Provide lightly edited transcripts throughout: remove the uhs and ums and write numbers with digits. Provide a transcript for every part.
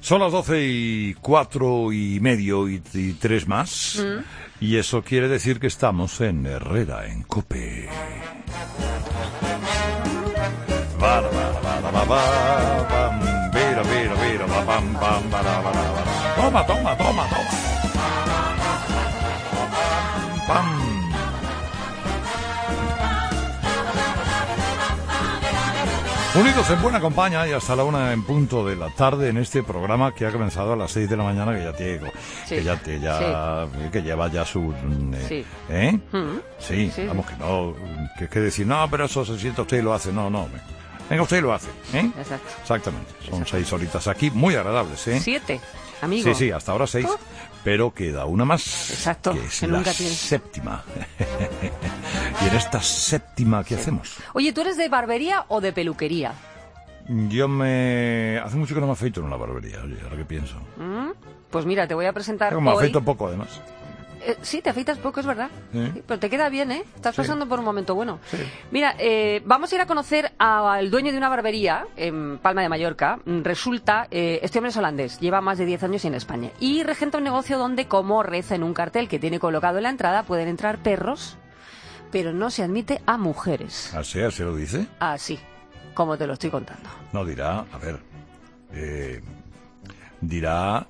Son las 12:04 y 3 más. Y eso quiere decir que estamos en Herrera, en COPE. Toma. Pam. Unidos en buena compañía y hasta la 1 en punto de la tarde en este programa que ha comenzado a las 6 de la mañana, que ya tiene, que lleva ya su... ¿Eh? Sí, vamos que no, que decir, no, pero eso se siente usted y lo hace, no. Venga, usted y lo hace, ¿eh? Exacto. Exactamente, son 6 horitas aquí, muy agradables, ¿eh? 7, amigo. Sí, hasta ahora 6, pero queda una más. Exacto, que es que la nunca tienes. séptima. Y en esta séptima, ¿qué hacemos? Oye, ¿tú eres de barbería o de peluquería? Hace mucho que no me afeito en una barbería, oye, ahora que pienso. Pues mira, te voy a presentar Me hoy... afeito poco, además. Sí, te afeitas poco, es verdad. ¿Sí? Sí, pero te queda bien, ¿eh? Estás pasando por un momento bueno. Sí. Mira, vamos a ir a conocer al dueño de una barbería en Palma de Mallorca. Resulta, este hombre es holandés, lleva más de 10 años en España. Y regenta un negocio donde, como reza en un cartel que tiene colocado en la entrada, pueden entrar perros, pero no se admite a mujeres. ¿Así lo dice? Así, como te lo estoy contando. No, dirá, a ver, dirá...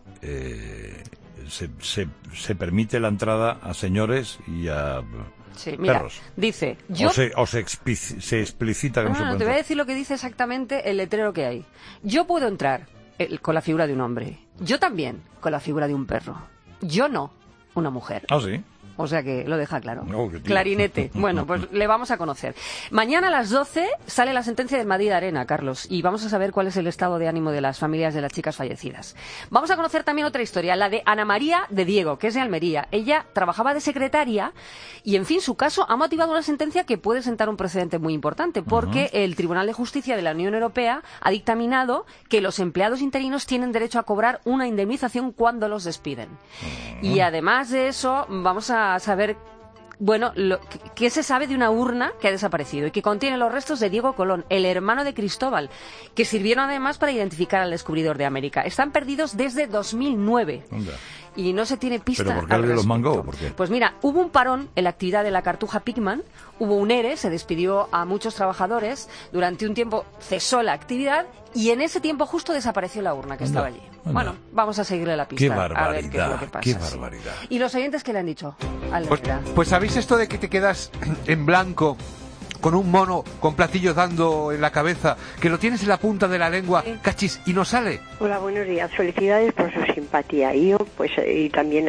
Se permite la entrada a señores y a mira, perros. Dice... se explicita que no se puede te voy a entrar. decir lo que dice exactamente el letrero que hay. Yo puedo entrar con la figura de un hombre. Yo también con la figura de un perro. Yo no, una mujer. Ah, sí. O sea que lo deja claro. Oh, qué tío. Clarinete. Bueno, pues le vamos a conocer. Mañana a las 12 sale la sentencia del Madrid Arena, Carlos, y vamos a saber cuál es el estado de ánimo de las familias de las chicas fallecidas. Vamos a conocer también otra historia, la de Ana María de Diego, que es de Almería. Ella trabajaba de secretaria y, en fin, su caso ha motivado una sentencia que puede sentar un precedente muy importante, porque el Tribunal de Justicia de la Unión Europea ha dictaminado que los empleados interinos tienen derecho a cobrar una indemnización cuando los despiden. Y además de eso, vamos a saber, bueno, qué se sabe de una urna que ha desaparecido y que contiene los restos de Diego Colón, el hermano de Cristóbal, que sirvieron además para identificar al descubridor de América. Están perdidos desde 2009. Onda. Y no se tiene pista. ¿Pero por qué alguien los mangó? ¿Por qué? Pues mira, hubo un parón en la actividad de la Cartuja Pigman, hubo un ERE, se despidió a muchos trabajadores, durante un tiempo cesó la actividad y en ese tiempo justo desapareció la urna que estaba allí. Bueno, vamos a seguirle la pista. Qué barbaridad, a ver qué es lo que pasa. qué barbaridad. Sí. ¿Y los oyentes qué le han dicho? Pues ¿sabéis esto de que te quedas en blanco con un mono con platillos dando en la cabeza, que lo tienes en la punta de la lengua, cachis, y no sale? Hola, buenos días. Felicidades por su simpatía. Y yo, pues, y también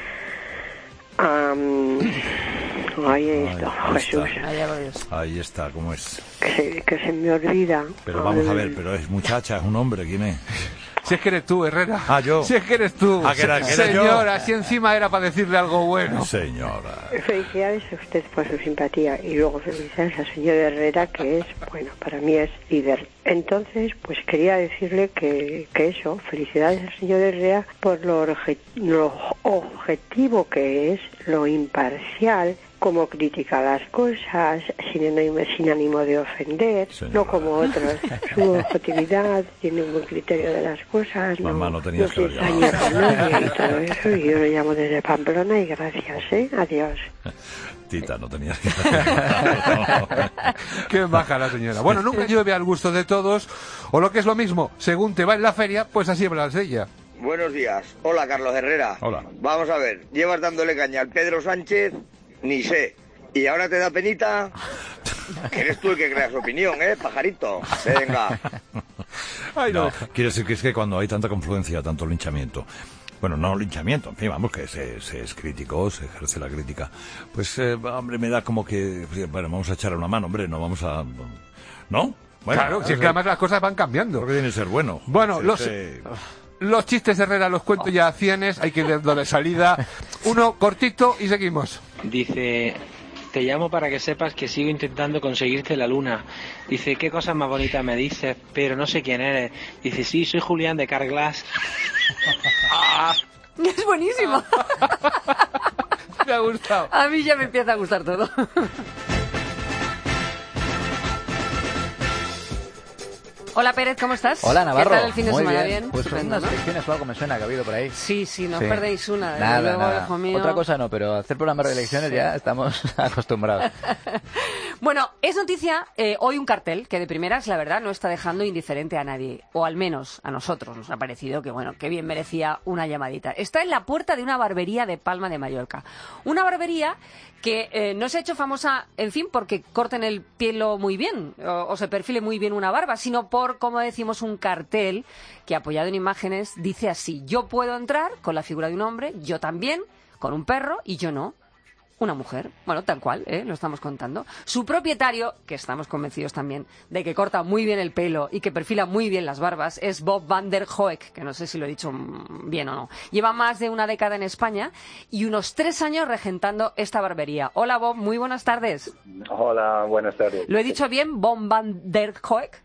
Jesús. Ahí está, ¿cómo es? Que se me olvida. Pero vamos a ver, pero es muchacha, es un hombre, ¿quién es? Si es que eres tú, Herrera. Ah, yo. Si es que eres tú. Ah, que era Señora, yo. si encima era para decirle algo bueno. Señora. Felicidades a usted por su simpatía y luego felicidades al señor Herrera, que es, bueno, para mí es líder. Entonces, pues quería decirle que eso, felicidades al señor Herrera por lo objetivo que es, lo imparcial, como critica las cosas, sin ánimo de ofender, Señora. no como otros. Su objetividad, tiene un buen criterio de las cosas, Mamá, no tenías que se haber ensaña con nadie y todo eso. Y yo lo llamo desde Pamplona y gracias, adiós. Tita, no tenías que... Qué baja la señora. Bueno, nunca llueve al gusto de todos, o lo que es lo mismo, según te va en la feria, pues así hablas de ella. Buenos días. Hola, Carlos Herrera. Hola. Vamos a ver, llevas dándole caña al Pedro Sánchez, ni sé. ¿Y ahora te da penita? Que eres tú el que crea su opinión, pajarito? Venga. Ay, no. Quiere decir que es que cuando hay tanta confluencia, tanto linchamiento... Bueno, no linchamiento, en fin, vamos, que se es crítico, se ejerce la crítica. Pues, hombre, me da como que... Bueno, vamos a echarle una mano, hombre, no vamos a... ¿No? Bueno, Claro, si es que además las cosas van cambiando. Porque tiene que ser bueno. Bueno, Sí, los chistes de Herrera los cuento ya a cienes, hay que darle salida. Uno cortito y seguimos. Dice, te llamo para que sepas que sigo intentando conseguirte la luna. Dice, qué cosas más bonitas me dices, pero no sé quién eres. Dice, sí, soy Julián de Carglass. Es buenísimo. Me ha gustado. A mí ya me empieza a gustar todo. Hola Pérez, ¿cómo estás? Hola Navarro. ¿Qué tal el fin de Muy semana? Bien. Pues Estupendo, unas ¿no? elecciones o algo me suena que ha habido por ahí. Sí, no os perdéis una. Nada, luego, nada. Hijo mío. Otra cosa no, pero hacer programas de elecciones ya estamos acostumbrados. Bueno, es noticia hoy un cartel que de primeras, la verdad, no está dejando indiferente a nadie. O al menos a nosotros nos ha parecido que, bueno, que bien merecía una llamadita. Está en la puerta de una barbería de Palma de Mallorca. Una barbería que no se ha hecho famosa, en fin, porque corten el pelo muy bien o se perfile muy bien una barba, sino por, como decimos, un cartel que, apoyado en imágenes, dice así: yo puedo entrar con la figura de un hombre, yo también, con un perro, y yo no. Una mujer, bueno, tal cual, lo estamos contando. Su propietario, que estamos convencidos también de que corta muy bien el pelo y que perfila muy bien las barbas, es Bob van der Hoek, que no sé si lo he dicho bien o no. Lleva más de una década en España y unos 3 años regentando esta barbería. Hola Bob, muy buenas tardes. Hola, buenas tardes. ¿Lo he dicho bien, Bob van der Hoek?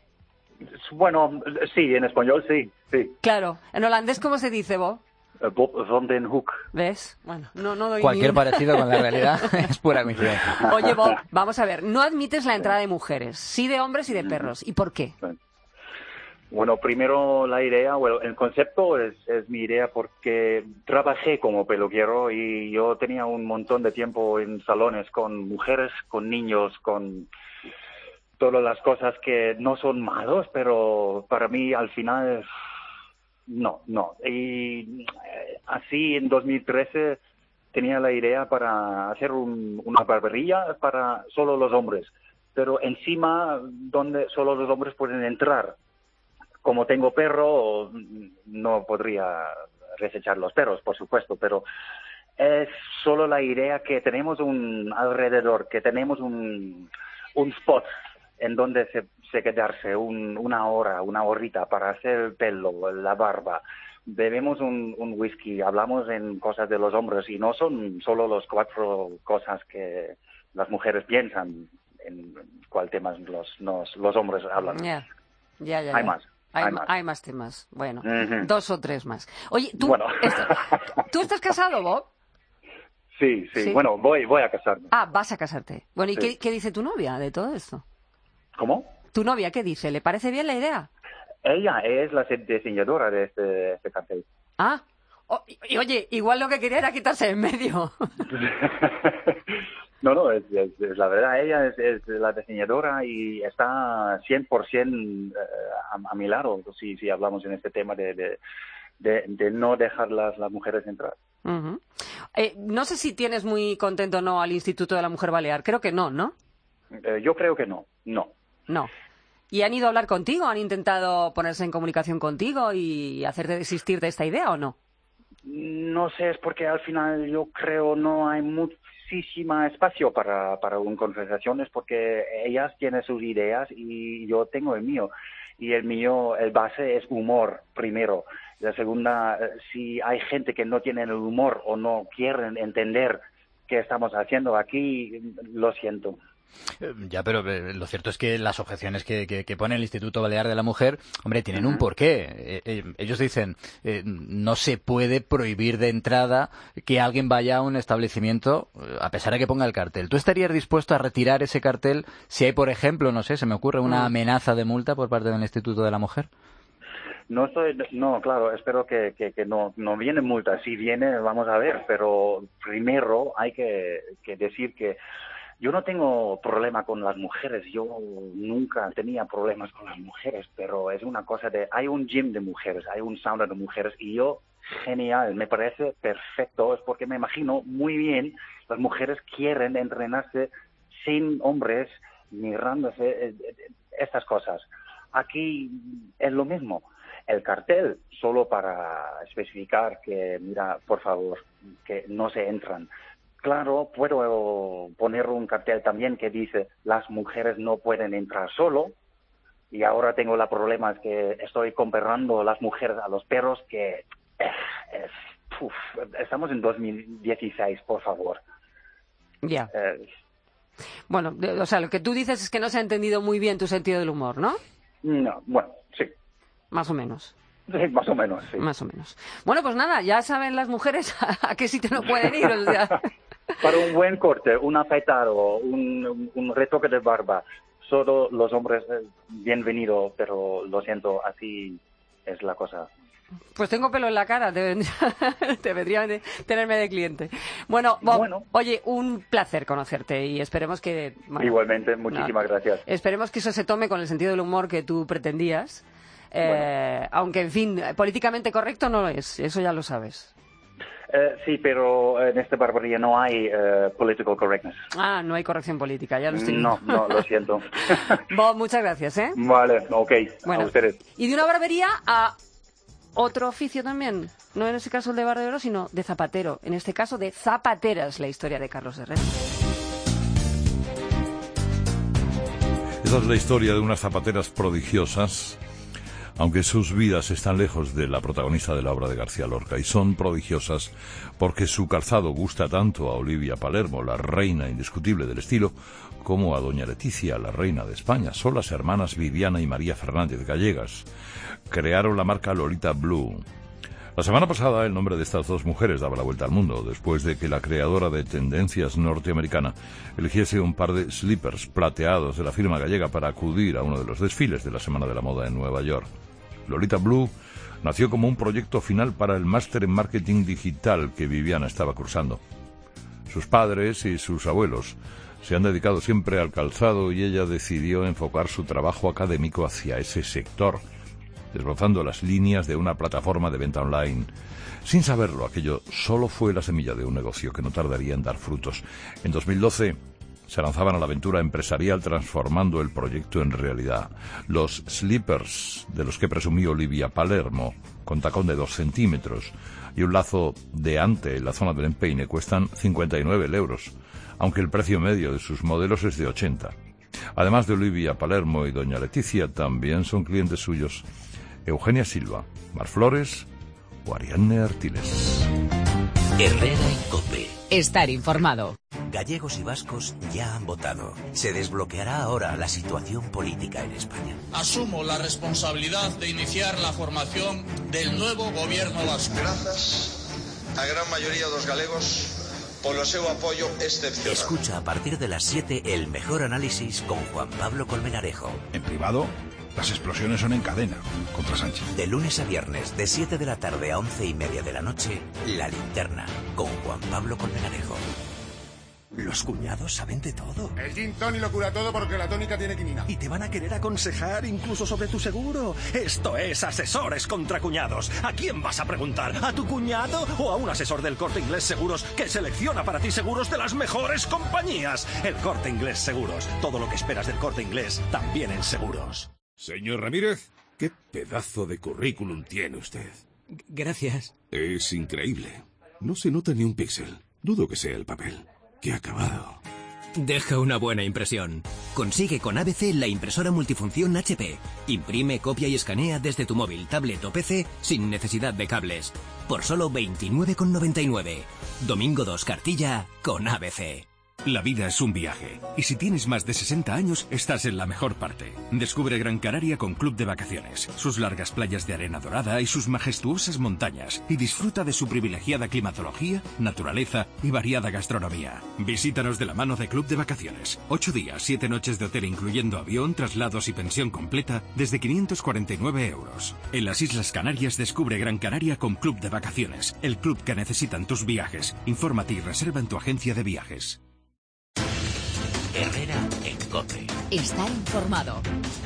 Bueno, sí, en español sí. Claro, en holandés, ¿cómo se dice, Bob? Bob van den Hoek. ¿Ves? Bueno, no doy Cualquier ni parecido con la realidad es pura coincidencia. Oye, Bob, vamos a ver, no admites la entrada de mujeres, sí de hombres y de perros. ¿Y por qué? Bueno, primero la idea, bueno, el concepto es mi idea porque trabajé como peluquero y yo tenía un montón de tiempo en salones con mujeres, con niños, con todas las cosas que no son malos, pero para mí al final es... No. Y así en 2013 tenía la idea para hacer una barbería para solo los hombres, pero encima donde solo los hombres pueden entrar. Como tengo perro, no podría desechar los perros, por supuesto, pero es solo la idea que tenemos alrededor, que tenemos un spot en donde se quedarse una horita para hacer el pelo, la barba. Bebemos un whisky, hablamos en cosas de los hombres y no son solo los 4 cosas que las mujeres piensan en cuál temas los hombres hablan. Ya. Hay más. Hay más temas. Bueno, 2 o 3 más. Oye, ¿tú estás casado, Bob? Sí. Bueno, voy a casarme. Ah, vas a casarte. Bueno, ¿y sí. qué dice tu novia de todo esto? ¿Cómo? ¿Tu novia qué dice? ¿Le parece bien la idea? Ella es la diseñadora de este cartel. Ah, y oye, igual lo que quería era quitarse en medio. No, es la verdad, ella es la diseñadora y está 100% a mi lado, si hablamos en este tema de no dejar las mujeres entrar. Uh-huh. No sé si tienes muy contento o no al Instituto de la Mujer Balear, creo que no. Yo creo que no. No. ¿Y han ido a hablar contigo? ¿Han intentado ponerse en comunicación contigo y hacerte desistir de esta idea o no? No sé, es porque al final yo creo no hay muchísimo espacio para conversaciones porque ellas tienen sus ideas y yo tengo el mío. Y el mío, el base es humor, primero. La segunda, si hay gente que no tiene el humor o no quieren entender qué estamos haciendo aquí, lo siento. Ya, pero lo cierto es que las objeciones que pone el Instituto Balear de la Mujer, hombre, tienen un porqué. Ellos dicen, no se puede prohibir de entrada que alguien vaya a un establecimiento a pesar de que ponga el cartel. ¿Tú estarías dispuesto a retirar ese cartel si hay, por ejemplo, no sé, se me ocurre una amenaza de multa por parte del Instituto de la Mujer? No, claro, espero que no viene multa. Si viene, vamos a ver, pero primero hay que decir que yo no tengo problema con las mujeres, yo nunca tenía problemas con las mujeres, pero es una cosa hay un gym de mujeres, hay un sauna de mujeres y yo, genial, me parece perfecto, es porque me imagino muy bien, las mujeres quieren entrenarse sin hombres, mirándose, estas cosas. Aquí es lo mismo, el cartel solo para especificar que, mira, por favor, que no se entran. Claro, puedo poner un cartel también que dice las mujeres no pueden entrar solo y ahora tengo el problema es que estoy comparando las mujeres a los perros que estamos en 2016, por favor. Ya. Bueno, o sea, lo que tú dices es que no se ha entendido muy bien tu sentido del humor, ¿no? No, bueno, sí. Más o menos. Sí, más o menos, sí. Más o menos. Bueno, pues nada, ya saben las mujeres a qué sitio no pueden ir, o sea... Para un buen corte, un afeitado, un retoque de barba, solo los hombres, bienvenido, pero lo siento, así es la cosa. Pues tengo pelo en la cara, te vendría tenerme de cliente. Bueno, oye, un placer conocerte y esperemos que... Bueno, igualmente, muchísimas gracias. Esperemos que eso se tome con el sentido del humor que tú pretendías, aunque, en fin, políticamente correcto no lo es, eso ya lo sabes. Sí, pero en esta barbarie no hay political correctness. Ah, no hay corrección política, ya lo estoy viendo. No, lo siento. Bob, muchas gracias, ¿eh? Vale, ok, bueno, a ustedes. Y de una barbería a otro oficio también, no en ese caso el de barbero, sino de zapatero, en este caso de zapateras, la historia de Carlos Herrera. Esa es la historia de unas zapateras prodigiosas, aunque sus vidas están lejos de la protagonista de la obra de García Lorca, y son prodigiosas porque su calzado gusta tanto a Olivia Palermo, la reina indiscutible del estilo, como a doña Leticia, la reina de España. Son las hermanas Viviana y María Fernández Gallegas. Crearon la marca Lolita Blue. La semana pasada el nombre de estas dos mujeres daba la vuelta al mundo, después de que la creadora de tendencias norteamericana eligiese un par de slippers plateados de la firma gallega para acudir a uno de los desfiles de la Semana de la Moda en Nueva York. Lolita Blue nació como un proyecto final para el máster en marketing digital que Viviana estaba cursando. Sus padres y sus abuelos se han dedicado siempre al calzado y ella decidió enfocar su trabajo académico hacia ese sector, desbrozando las líneas de una plataforma de venta online. Sin saberlo, aquello solo fue la semilla de un negocio que no tardaría en dar frutos. En 2012 se lanzaban a la aventura empresarial transformando el proyecto en realidad. Los slippers, de los que presumió Olivia Palermo, con tacón de 2 centímetros y un lazo de ante en la zona del empeine, cuestan 59 euros, aunque el precio medio de sus modelos es de 80. Además de Olivia Palermo y doña Leticia, también son clientes suyos Eugenia Silva, Mar Flores o Ariadne Artiles. Herrera en COPE. Estar informado. Gallegos y vascos ya han votado. Se desbloqueará ahora la situación política en España. Asumo la responsabilidad de iniciar la formación del nuevo gobierno vasco. Grazas a gran mayoría dos galegos polo seu apoio excepcional. Escucha a partir de las 7 el mejor análisis con Juan Pablo Colmenarejo. En privado, las explosiones son en cadena contra Sánchez. De lunes a viernes, de 7 de la tarde a 11:30 de la noche, La Linterna, con Juan Pablo Colmenarejo. Los cuñados saben de todo. El gin tonic lo cura todo porque la tónica tiene quinina. Y te van a querer aconsejar incluso sobre tu seguro. Esto es Asesores contra Cuñados. ¿A quién vas a preguntar? ¿A tu cuñado o a un asesor del Corte Inglés Seguros que selecciona para ti seguros de las mejores compañías? El Corte Inglés Seguros. Todo lo que esperas del Corte Inglés, también en seguros. Señor Ramírez, qué pedazo de currículum tiene usted. Gracias. Es increíble. No se nota ni un píxel. Dudo que sea el papel. ¡Qué acabado! Deja una buena impresión. Consigue con ABC la impresora multifunción HP. Imprime, copia y escanea desde tu móvil, tablet o PC sin necesidad de cables. Por solo 29,99. Domingo 2 Cartilla con ABC. La vida es un viaje, y si tienes más de 60 años, estás en la mejor parte. Descubre Gran Canaria con Club de Vacaciones, sus largas playas de arena dorada y sus majestuosas montañas, y disfruta de su privilegiada climatología, naturaleza y variada gastronomía. Visítanos de la mano de Club de Vacaciones. 8 días, 7 noches de hotel incluyendo avión, traslados y pensión completa desde 549 euros. En las Islas Canarias descubre Gran Canaria con Club de Vacaciones, el club que necesitan tus viajes. Infórmate y reserva en tu agencia de viajes. Herrera en COPE. Estar informado.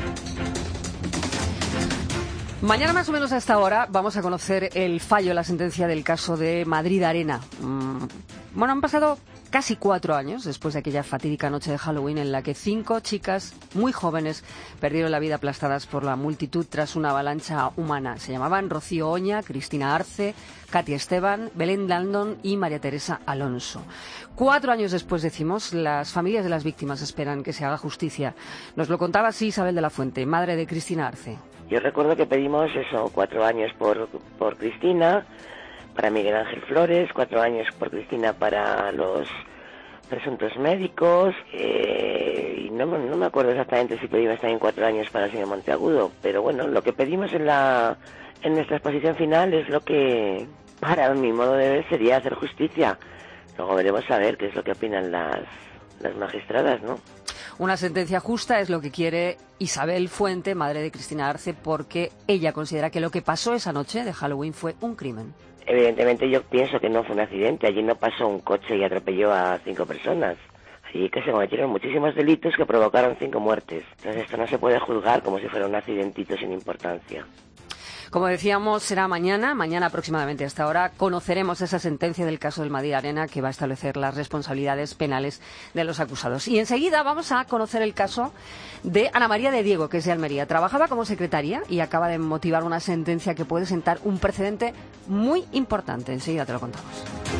Mañana más o menos a esta hora vamos a conocer el fallo, la sentencia del caso de Madrid Arena. Bueno, han pasado casi 4 años después de aquella fatídica noche de Halloween en la que 5 chicas muy jóvenes perdieron la vida aplastadas por la multitud tras una avalancha humana. Se llamaban Rocío Oña, Cristina Arce, Katy Esteban, Belén Landon y María Teresa Alonso. 4 años después, decimos, las familias de las víctimas esperan que se haga justicia. Nos lo contaba así Isabel de la Fuente, madre de Cristina Arce. Yo recuerdo que pedimos 4 años por Cristina, para Miguel Ángel Flores, 4 años por Cristina para los presuntos médicos, y no me acuerdo exactamente si pedimos también 4 años para el señor Monteagudo, pero bueno, lo que pedimos en nuestra exposición final es lo que, para mi modo de ver, sería hacer justicia. Luego veremos a ver qué es lo que opinan las magistradas, ¿no? Una sentencia justa es lo que quiere Isabel Fuente, madre de Cristina Arce, porque ella considera que lo que pasó esa noche de Halloween fue un crimen. Evidentemente yo pienso que no fue un accidente. Allí no pasó un coche y atropelló a 5 personas. Allí que se cometieron muchísimos delitos que provocaron 5 muertes. Entonces esto no se puede juzgar como si fuera un accidentito sin importancia. Como decíamos, será mañana aproximadamente a esta hora, conoceremos esa sentencia del caso del Madrid Arena que va a establecer las responsabilidades penales de los acusados. Y enseguida vamos a conocer el caso de Ana María de Diego, que es de Almería. Trabajaba como secretaria y acaba de motivar una sentencia que puede sentar un precedente muy importante. Enseguida te lo contamos.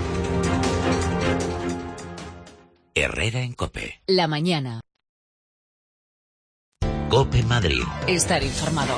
Herrera en COPE. La mañana. COPE Madrid. Estar informado.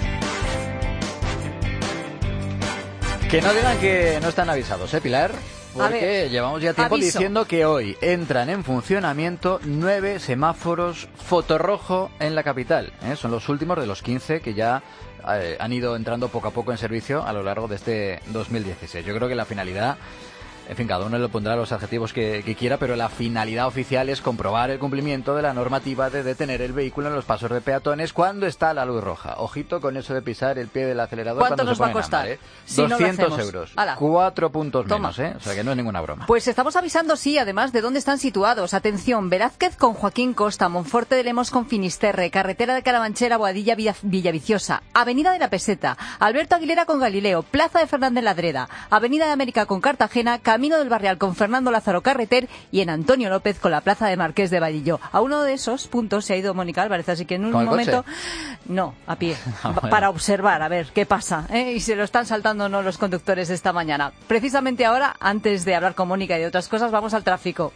Que no digan que no están avisados, Pilar? Porque llevamos ya tiempo diciendo que hoy entran en funcionamiento 9 semáforos fotorrojo en la capital. Son los últimos de los 15 que ya han ido entrando poco a poco en servicio a lo largo de este 2016. Yo creo que la finalidad... En fin, cada uno le pondrá los adjetivos que quiera, pero la finalidad oficial es comprobar el cumplimiento de la normativa de detener el vehículo en los pasos de peatones cuando está la luz roja. Ojito con eso de pisar el pie del acelerador. ¿Cuánto nos va a costar? Si 200 euros. ¡Hala! 4 puntos menos, O sea que no es ninguna broma. Pues estamos avisando, sí, además de dónde están situados. Atención, Velázquez con Joaquín Costa, Monforte de Lemos con Finisterre, Carretera de Carabanchel, Boadilla, Villaviciosa, Avenida de la Peseta, Alberto Aguilera con Galileo, Plaza de Fernández Ladreda, Avenida de América con Cartagena, Camino del Barrial con Fernando Lázaro Carreter y en Antonio López con la Plaza de Marqués de Vadillo. A uno de esos puntos se ha ido Mónica Álvarez, así que en un momento... ¿Coche? No, a pie, Bueno. para observar, a ver qué pasa, y se lo están saltando no los conductores esta mañana. Precisamente ahora, antes de hablar con Mónica y de otras cosas, vamos al tráfico.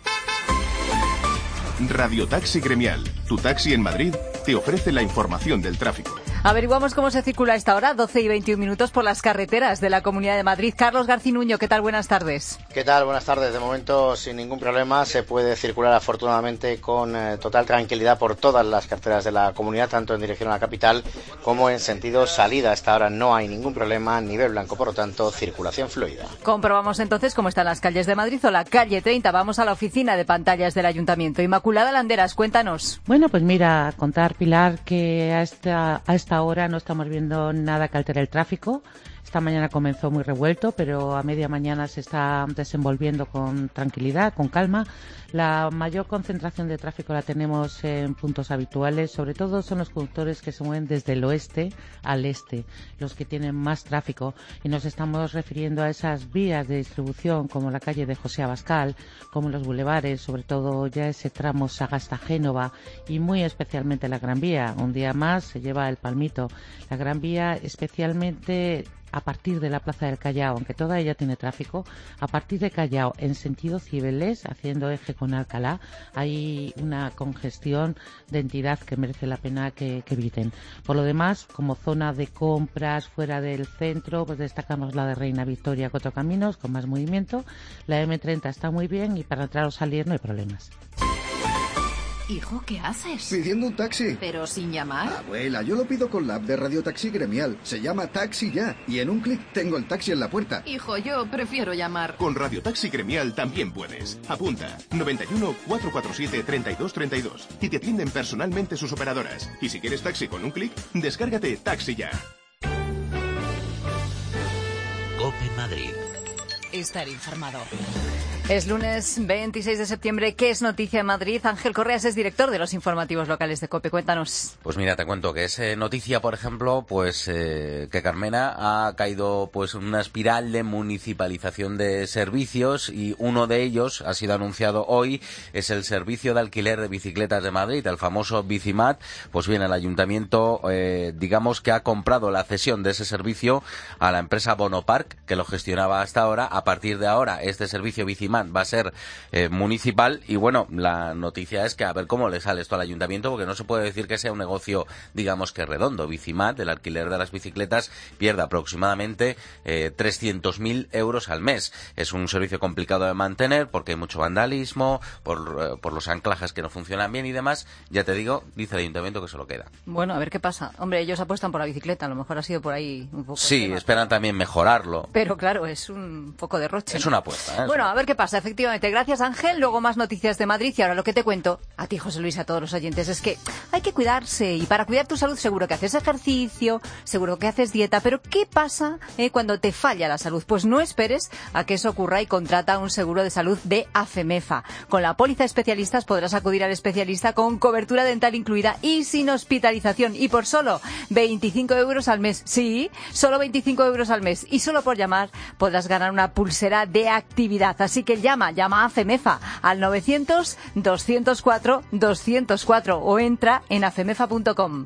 Radio Taxi Gremial, tu taxi en Madrid, te ofrece la información del tráfico. Averiguamos cómo se circula a esta hora, 12 y 21 minutos, por las carreteras de la Comunidad de Madrid. Carlos Garcinuño, ¿qué tal? Buenas tardes. ¿Qué tal? Buenas tardes. De momento, sin ningún problema, se puede circular afortunadamente con total tranquilidad por todas las carreteras de la comunidad, tanto en dirección a la capital como en sentido salida. Hasta ahora no hay ningún problema, nivel blanco, por lo tanto, circulación fluida. Comprobamos entonces cómo están las calles de Madrid o la calle 30. Vamos a la oficina de pantallas del Ayuntamiento. Inmaculada Landeras, cuéntanos. Bueno, pues mira, contar, Pilar, que a esta hora no estamos viendo nada que altere el tráfico. Esta mañana comenzó muy revuelto, pero a media mañana se está desenvolviendo con tranquilidad, con calma. La mayor concentración de tráfico la tenemos en puntos habituales, sobre todo son los conductores que se mueven desde el oeste al este, los que tienen más tráfico, y nos estamos refiriendo a esas vías de distribución como la calle de José Abascal, como los bulevares, sobre todo ya ese tramo Sagasta-Génova y muy especialmente la Gran Vía. Un día más se lleva el palmito. La Gran Vía especialmente a partir de la Plaza del Callao, aunque toda ella tiene tráfico, a partir de Callao en sentido Cibeles, haciendo eje con Alcalá, hay una congestión de entidad que merece la pena que eviten. Por lo demás, como zona de compras fuera del centro, pues destacamos la de Reina Victoria, Cuatro Caminos, con más movimiento. La M30 está muy bien y para entrar o salir no hay problemas. Hijo, ¿qué haces? Pidiendo un taxi. ¿Pero sin llamar? Abuela, yo lo pido con la app de Radio Taxi Gremial. Se llama Taxi Ya y en un clic tengo el taxi en la puerta. Hijo, yo prefiero llamar. Con Radio Taxi Gremial también puedes. Apunta 91 447 3232 y te atienden personalmente sus operadoras. Y si quieres taxi con un clic, descárgate Taxi Ya. COPE Madrid. Estar informado. Es lunes 26 de septiembre. ¿Qué es noticia en Madrid? Ángel Correas es director de los informativos locales de COPE. Cuéntanos. Pues mira, te cuento que es noticia, por ejemplo, pues que Carmena ha caído pues una espiral de municipalización de servicios y uno de ellos ha sido anunciado hoy, es el servicio de alquiler de bicicletas de Madrid, el famoso Bicimat. Pues bien, el ayuntamiento, digamos que ha comprado la cesión de ese servicio a la empresa Bonopark, que lo gestionaba hasta ahora. A partir de ahora, este servicio Bicimat va a ser municipal y bueno, la noticia es que a ver cómo le sale esto al ayuntamiento, porque no se puede decir que sea un negocio, digamos que redondo. Bicimat, el alquiler de las bicicletas, pierde aproximadamente 300.000 euros al mes. Es un servicio complicado de mantener porque hay mucho vandalismo, por los anclajes que no funcionan bien y demás. Ya te digo, dice el ayuntamiento que se lo queda. Bueno, a ver qué pasa. Hombre, ellos apuestan por la bicicleta, a lo mejor ha sido por ahí un poco. Sí, esperan también mejorarlo. Pero claro, es un poco derroche. Es una apuesta, ¿eh? Bueno, a ver qué pasa. pasa, efectivamente. Gracias, Ángel. Luego más noticias de Madrid. Y ahora lo que te cuento, a ti, José Luis, a todos los oyentes, es que hay que cuidarse. Y para cuidar tu salud seguro que haces ejercicio, seguro que haces dieta. Pero ¿qué pasa cuando te falla la salud? Pues no esperes a que eso ocurra y contrata un seguro de salud de AFEMEFA. Con la póliza especialistas podrás acudir al especialista con cobertura dental incluida y sin hospitalización. Y por solo 25 euros al mes. Sí, solo 25 euros al mes. Y solo por llamar podrás ganar una pulsera de actividad. Así que llama a AFEMEFA al 900-204-204 o entra en afemefa.com.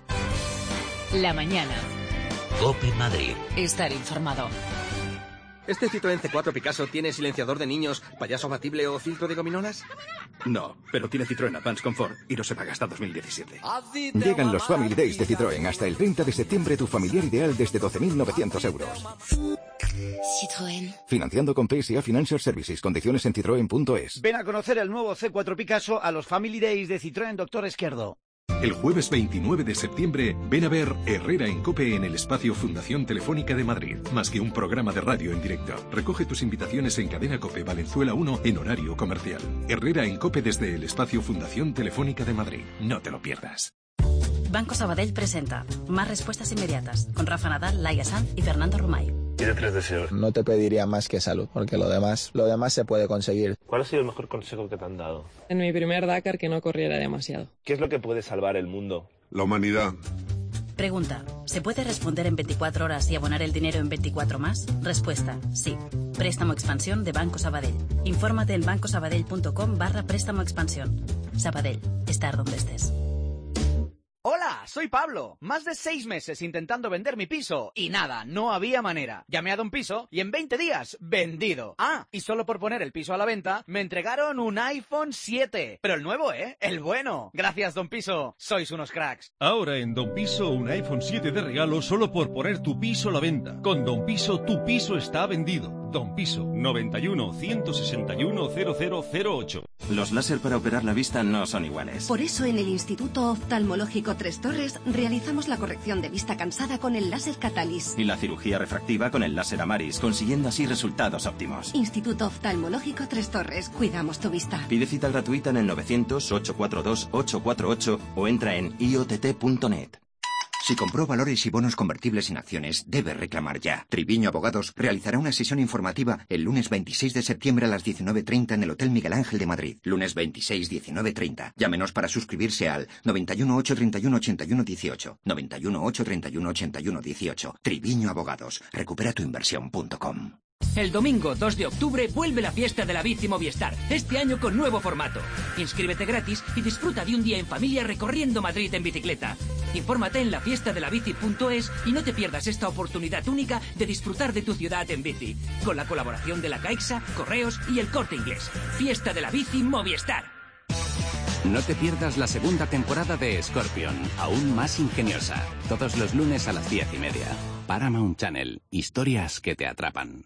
La mañana. COPE Madrid. Estar informado. ¿Este Citroën C4 Picasso tiene silenciador de niños, payaso abatible o filtro de gominolas? No, pero tiene Citroën Advance Comfort y no se paga hasta 2017. Llegan los Family Days de Citroën. Hasta el 30 de septiembre tu familiar ideal desde 12.900 euros. Citroën. Financiando con PSA Financial Services. Condiciones en citroen.es. Ven a conocer el nuevo C4 Picasso a los Family Days de Citroën Doctor Esquerdo. El jueves 29 de septiembre, ven a ver Herrera en COPE en el espacio Fundación Telefónica de Madrid. Más que un programa de radio en directo. Recoge tus invitaciones en Cadena COPE Valenzuela 1 en horario comercial. Herrera en COPE desde el espacio Fundación Telefónica de Madrid. No te lo pierdas. Banco Sabadell presenta Más respuestas inmediatas con Rafa Nadal, Laia Sanz y Fernando Romay. Pide 3 deseos. No te pediría más que salud, porque lo demás se puede conseguir. ¿Cuál ha sido el mejor consejo que te han dado? En mi primer Dakar, que no corriera demasiado. ¿Qué es lo que puede salvar el mundo? La humanidad. Pregunta, ¿se puede responder en 24 horas y abonar el dinero en 24 más? Respuesta, sí. Préstamo Expansión de Banco Sabadell. Infórmate en bancosabadell.com/préstamo expansión. Sabadell, estar donde estés. Hola, soy Pablo. Más de 6 meses intentando vender mi piso y nada, no había manera. Llamé a Don Piso y en 20 días, vendido. Ah, y solo por poner el piso a la venta, me entregaron un iPhone 7. Pero el nuevo, ¿eh? El bueno. Gracias, Don Piso. Sois unos cracks. Ahora en Don Piso, un iPhone 7 de regalo solo por poner tu piso a la venta. Con Don Piso, tu piso está vendido. Don Piso, 91 161 0008. Los láser para operar la vista no son iguales. Por eso en el Instituto Oftalmológico Tres Torres realizamos la corrección de vista cansada con el láser Catalyst. Y la cirugía refractiva con el láser Amaris, consiguiendo así resultados óptimos. Instituto Oftalmológico Tres Torres. Cuidamos tu vista. Pide cita gratuita en el 900-842-848 o entra en iott.net. Si compró valores y bonos convertibles en acciones, debe reclamar ya. Triviño Abogados realizará una sesión informativa el lunes 26 de septiembre a las 19:30 en el Hotel Miguel Ángel de Madrid. Lunes 26, 19:30. Llámenos para suscribirse al 91 831 81 18. 91 831 81 18. Triviño Abogados. Recupera tu inversión.com. El domingo 2 de octubre vuelve la fiesta de la bici Movistar, este año con nuevo formato. Inscríbete gratis y disfruta de un día en familia recorriendo Madrid en bicicleta. Infórmate en lafiestadelabici.es y no te pierdas esta oportunidad única de disfrutar de tu ciudad en bici, con la colaboración de la Caixa, Correos y el Corte Inglés. Fiesta de la bici Movistar. No te pierdas la segunda temporada de Scorpion, aún más ingeniosa. Todos los lunes a las 10:30. Paramount Channel. Historias que te atrapan.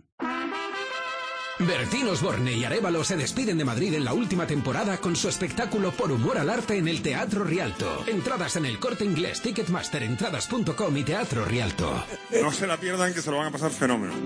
Bertín Osborne y Arévalo se despiden de Madrid en la última temporada con su espectáculo Por humor al arte en el Teatro Rialto. Entradas en el Corte Inglés, Ticketmaster, entradas.com y Teatro Rialto. No se la pierdan, que se lo van a pasar fenómeno.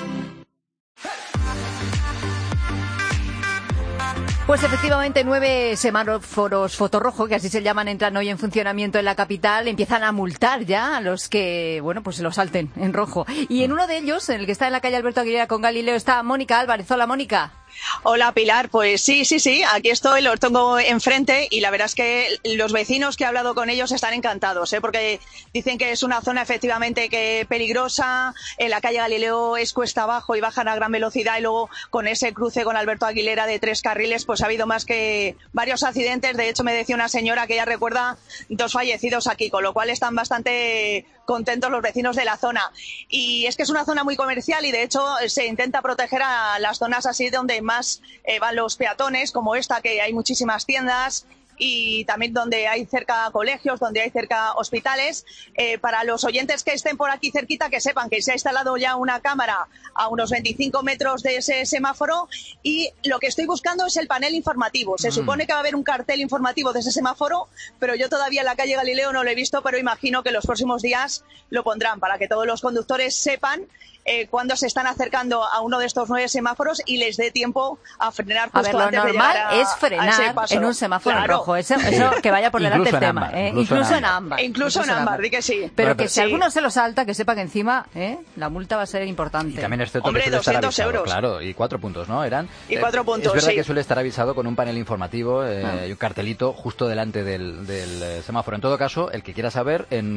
Pues efectivamente 9 semáforos fotorrojo, que así se llaman, entran hoy en funcionamiento en la capital. Empiezan a multar ya a los que, bueno, pues se lo salten en rojo. Y en uno de ellos, en el que está en la calle Alberto Aguilera con Galileo, está Mónica Álvarez. Hola, Mónica. Hola, Pilar. Pues sí, aquí estoy, los tengo enfrente y la verdad es que los vecinos que he hablado con ellos están encantados, porque dicen que es una zona efectivamente que peligrosa. En la calle Galileo es cuesta abajo y bajan a gran velocidad, y luego con ese cruce con Alberto Aguilera de 3 carriles pues ha habido más que varios accidentes. De hecho, me decía una señora que ella recuerda 2 fallecidos aquí, con lo cual están bastante contentos los vecinos de la zona. Y es que es una zona muy comercial y de hecho se intenta proteger a las zonas así donde más van los peatones, como esta, que hay muchísimas tiendas, y también donde hay cerca colegios, donde hay cerca hospitales. Para los oyentes que estén por aquí cerquita, que sepan que se ha instalado ya una cámara a unos 25 metros de ese semáforo, y lo que estoy buscando es el panel informativo. Se supone que va a haber un cartel informativo de ese semáforo, pero yo todavía en la calle Galileo no lo he visto, pero imagino que los próximos días lo pondrán para que todos los conductores sepan cuando se están acercando a uno de estos 9 semáforos y les dé tiempo a frenar justo a ver, lo antes normal de llegar a, es frenar en un semáforo rojo. Eso que vaya por delante el tema. Incluso en ámbar. Incluso en ámbar, di que sí. Pero que si alguno se lo salta, que sepa que encima la multa va a ser importante. Y también es cierto Hombre, que suele estar 200 avisado, euros. claro, y 4 puntos, ¿no? Eran. Y 4 puntos, es verdad sí. que suele estar avisado con un panel informativo y un cartelito justo delante del semáforo. En todo caso, el que quiera saber, en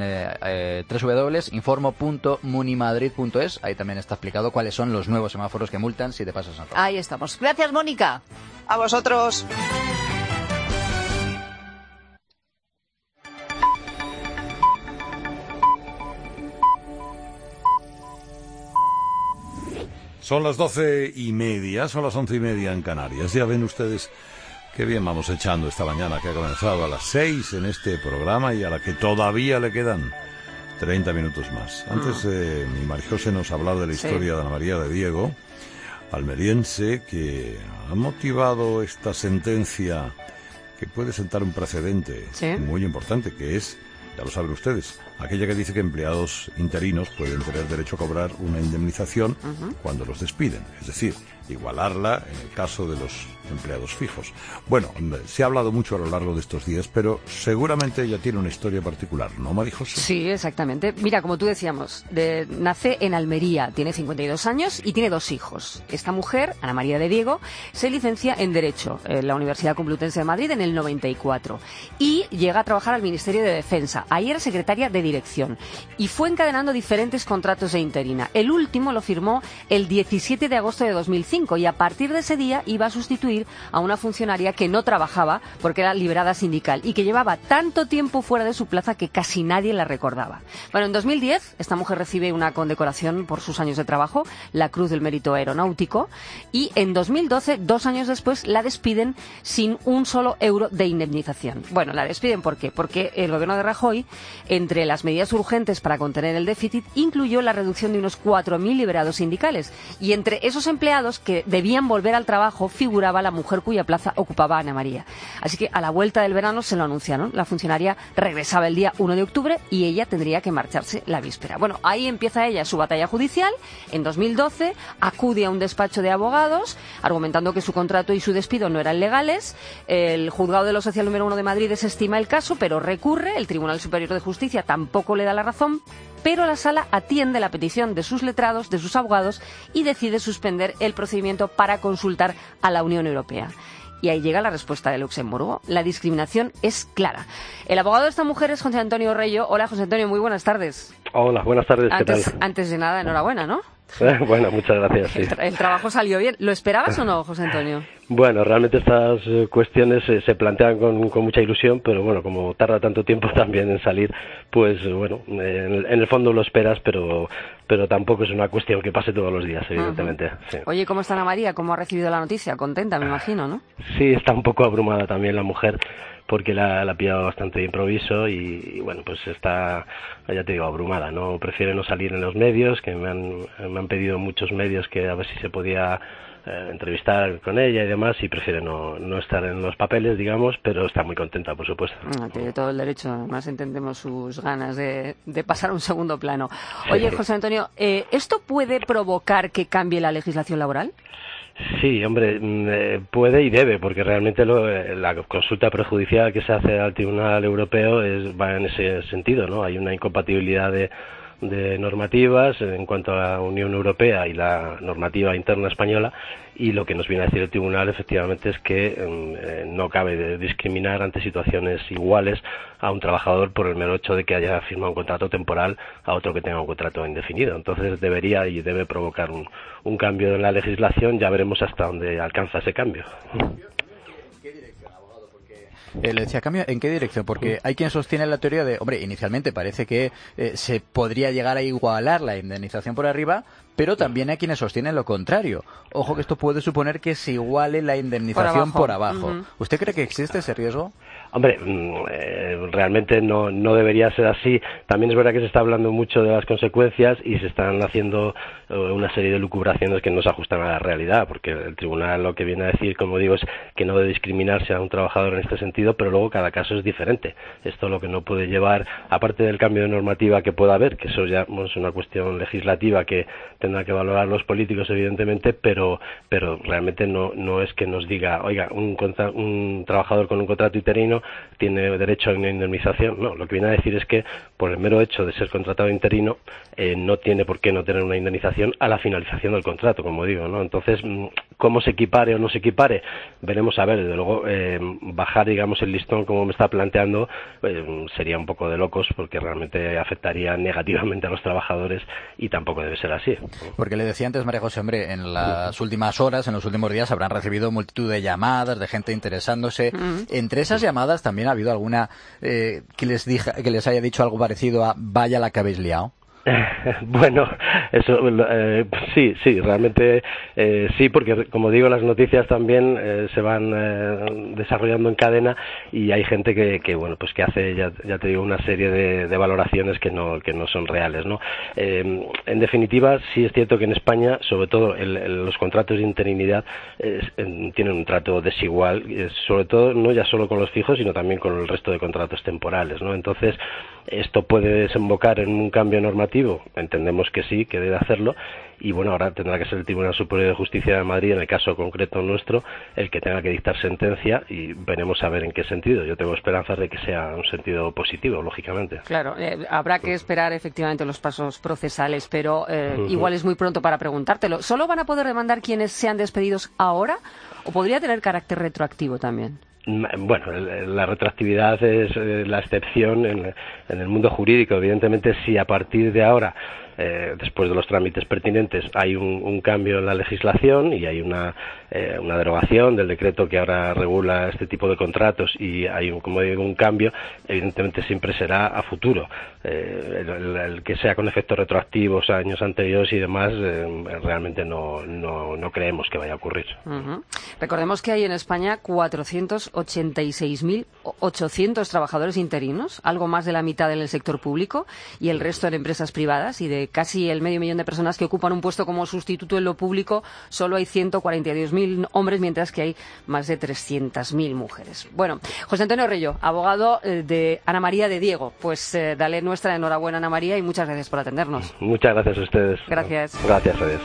www.informo.munimadrid.es, ahí también está explicado cuáles son los nuevos semáforos que multan si te pasas en rojo. Ahí estamos. Gracias, Mónica. A vosotros. Son las 12:30, son las 11:30 en Canarias. Ya ven ustedes qué bien vamos echando esta mañana, que ha comenzado a las 6 en este programa y a la que todavía le quedan 30 minutos más. Antes mi María José nos ha hablado de la historia de Ana María de Diego, almeriense, que ha motivado esta sentencia que puede sentar un precedente muy importante, que es, ya lo saben ustedes, aquella que dice que empleados interinos pueden tener derecho a cobrar una indemnización cuando los despiden, es decir, igualarla en el caso de los empleados fijos. Bueno, se ha hablado mucho a lo largo de estos días, pero seguramente ella tiene una historia particular, ¿no, María José? Sí, exactamente. Mira, como tú decíamos, nace en Almería, tiene 52 años y tiene 2 hijos. Esta mujer, Ana María de Diego, se licencia en Derecho en la Universidad Complutense de Madrid en el 94 y llega a trabajar al Ministerio de Defensa. Ahí era secretaria de Dirección y fue encadenando diferentes contratos de interina. El último lo firmó el 17 de agosto de 2005 y a partir de ese día iba a sustituir a una funcionaria que no trabajaba porque era liberada sindical y que llevaba tanto tiempo fuera de su plaza que casi nadie la recordaba. Bueno, en 2010 esta mujer recibe una condecoración por sus años de trabajo, la Cruz del Mérito Aeronáutico, y en 2012, 2 años después, la despiden sin un solo euro de indemnización. Bueno, la despiden ¿por qué? Porque el gobierno de Rajoy, entre las medidas urgentes para contener el déficit, incluyó la reducción de unos 4.000 liberados sindicales y entre esos empleados que debían volver al trabajo figuraba la mujer cuya plaza ocupaba Ana María. Así que a la vuelta del verano se lo anunciaron. La funcionaria regresaba el día 1 de octubre y ella tendría que marcharse la víspera. Bueno, ahí empieza ella su batalla judicial. En 2012 acude a un despacho de abogados argumentando que su contrato y su despido no eran legales. El juzgado de lo social número 1 de Madrid desestima el caso, pero recurre. El Tribunal Superior de Justicia tampoco le da la razón, pero la sala atiende la petición de sus letrados, de sus abogados, y decide suspender el procedimiento para consultar a la Unión Europea. Y ahí llega la respuesta de Luxemburgo. La discriminación es clara. El abogado de esta mujer es José Antonio Reyo. Hola, José Antonio, muy buenas tardes. Hola, buenas tardes, ¿qué tal? Antes de nada, enhorabuena, ¿no? Bueno, muchas gracias. Sí. El trabajo salió bien. ¿Lo esperabas o no, José Antonio? Bueno, realmente estas cuestiones se plantean con mucha ilusión, pero bueno, como tarda tanto tiempo también en salir, pues bueno, en el fondo lo esperas, pero tampoco es una cuestión que pase todos los días, evidentemente. Sí. Oye, ¿cómo está Ana María? ¿Cómo ha recibido la noticia? Contenta, me imagino, ¿no? Sí, está un poco abrumada también la mujer, porque la ha pillado bastante de improviso y bueno, pues está, ya te digo, abrumada, ¿no? Prefiere no salir en los medios, que me han pedido muchos medios que a ver si se podía entrevistar con ella y demás, y prefiere no estar en los papeles, digamos, pero está muy contenta, por supuesto. Tiene todo el derecho, además entendemos sus ganas de pasar a un segundo plano. Oye, José Antonio, ¿esto puede provocar que cambie la legislación laboral? Sí, hombre, puede y debe, porque realmente la consulta prejudicial que se hace al Tribunal Europeo va en ese sentido, ¿no? Hay una incompatibilidad de normativas en cuanto a la Unión Europea y la normativa interna española, y lo que nos viene a decir el Tribunal efectivamente es que no cabe discriminar ante situaciones iguales a un trabajador por el mero hecho de que haya firmado un contrato temporal a otro que tenga un contrato indefinido. Entonces debería y debe provocar un cambio en la legislación. Ya veremos hasta dónde alcanza ese cambio. Le decía, ¿cambio en qué dirección? Porque hay quien sostiene la teoría de, hombre, inicialmente parece que se podría llegar a igualar la indemnización por arriba, pero también hay quienes sostienen lo contrario. Ojo que esto puede suponer que se iguale la indemnización por abajo. ¿Usted cree que existe ese riesgo? Hombre, realmente no debería ser así. También es verdad que se está hablando mucho de las consecuencias y se están haciendo una serie de lucubraciones que no se ajustan a la realidad, porque el tribunal lo que viene a decir, como digo, es que no debe discriminarse a un trabajador en este sentido, pero luego cada caso es diferente. Esto lo que no puede llevar, aparte del cambio de normativa que pueda haber, que eso ya es una cuestión legislativa que tendrán que valorar los políticos, evidentemente, pero realmente no es que nos diga, oiga, un trabajador con un contrato interino tiene derecho a una indemnización. No, lo que viene a decir es que por el mero hecho de ser contratado interino no tiene por qué no tener una indemnización a la finalización del contrato, como digo, ¿no? Entonces, ¿cómo se equipare o no se equipare? Veremos a ver. Desde luego, bajar, digamos, el listón como me está planteando sería un poco de locos, porque realmente afectaría negativamente a los trabajadores y tampoco debe ser así. Porque le decía antes, María José, hombre, en las últimas horas, en los últimos días, habrán recibido multitud de llamadas de gente interesándose. Entre esas llamadas también ha habido alguna que les haya dicho algo parecido a vaya la que habéis liado. Bueno, eso sí, realmente sí, porque como digo, las noticias también se van desarrollando en cadena y hay gente que bueno, pues que hace, ya te digo, una serie de valoraciones que no son reales, ¿no? En definitiva, sí es cierto que en España, sobre todo los contratos de interinidad tienen un trato desigual, sobre todo no ya solo con los fijos, sino también con el resto de contratos temporales, ¿no? Entonces, esto puede desembocar en un cambio normativo. Entendemos que sí, que debe hacerlo, y bueno, ahora tendrá que ser el Tribunal Superior de Justicia de Madrid, en el caso concreto nuestro, el que tenga que dictar sentencia, y veremos a ver en qué sentido. Yo tengo esperanzas de que sea un sentido positivo, lógicamente. Claro, habrá que esperar efectivamente los pasos procesales, pero igual es muy pronto para preguntártelo. ¿Solo van a poder demandar quienes sean despedidos ahora, o podría tener carácter retroactivo también? Bueno, la retroactividad es la excepción en el mundo jurídico. Evidentemente, si a partir de ahora, después de los trámites pertinentes, hay un cambio en la legislación y hay una derogación del decreto que ahora regula este tipo de contratos y hay, como digo, un cambio, evidentemente siempre será a futuro. El que sea con efectos retroactivos a años anteriores y demás, realmente no creemos que vaya a ocurrir. Recordemos que hay en España 486.800 trabajadores interinos, algo más de la mitad en el sector público y el resto en empresas privadas, y de casi el 500.000 de personas que ocupan un puesto como sustituto en lo público, solo hay 142.000 hombres, mientras que hay más de 300.000 mujeres. Bueno, José Antonio Reyo, abogado de Ana María de Diego, pues dale nuestra enhorabuena, Ana María, y muchas gracias por atendernos. Muchas gracias a ustedes. Gracias. Gracias, adiós.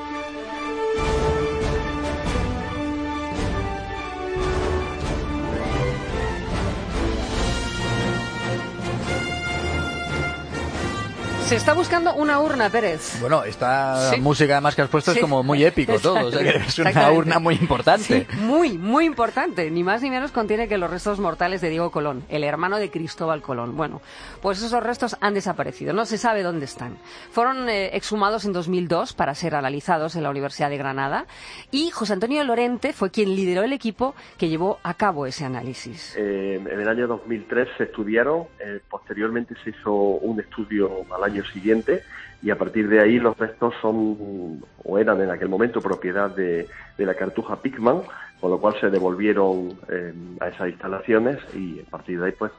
Se está buscando una urna, Pérez. Bueno, esta música además que has puesto es como muy épico todo, o sea que es una urna muy importante. Sí, muy importante. Ni más ni menos contiene que los restos mortales de Diego Colón, el hermano de Cristóbal Colón. Bueno, pues esos restos han desaparecido, no se sabe dónde están. Fueron exhumados en 2002 para ser analizados en la Universidad de Granada y José Antonio Lorente fue quien lideró el equipo que llevó a cabo ese análisis. En el año 2003 se estudiaron, posteriormente se hizo un estudio al año siguiente y a partir de ahí los restos son o eran en aquel momento propiedad de la Cartuja Pickman, con lo cual se devolvieron a esas instalaciones y a partir de ahí pues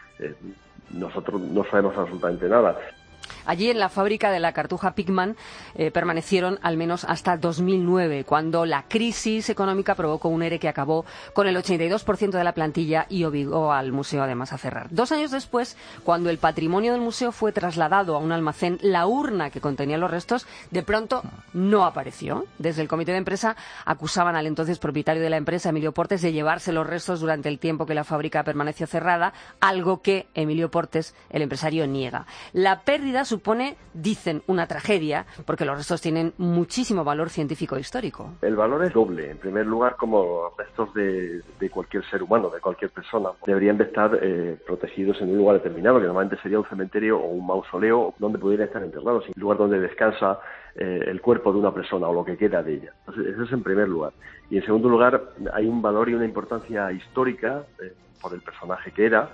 nosotros no sabemos absolutamente nada. Allí en la fábrica de la Cartuja Pickman permanecieron al menos hasta 2009, cuando la crisis económica provocó un ERE que acabó con el 82% de la plantilla y obligó al museo además a cerrar. 2 años después, cuando el patrimonio del museo fue trasladado a un almacén, la urna que contenía los restos de pronto no apareció. Desde el comité de empresa acusaban al entonces propietario de la empresa, Emilio Portes, de llevarse los restos durante el tiempo que la fábrica permaneció cerrada, algo que Emilio Portes, el empresario, niega. La pérdida supone, dicen, una tragedia, porque los restos tienen muchísimo valor científico e histórico. El valor es doble. En primer lugar, como los restos de cualquier ser humano, de cualquier persona, deberían de estar protegidos en un lugar determinado, que normalmente sería un cementerio o un mausoleo donde pudieran estar enterrados, un lugar donde descansa el cuerpo de una persona o lo que queda de ella. Entonces, eso es en primer lugar. Y en segundo lugar, hay un valor y una importancia histórica por el personaje que era.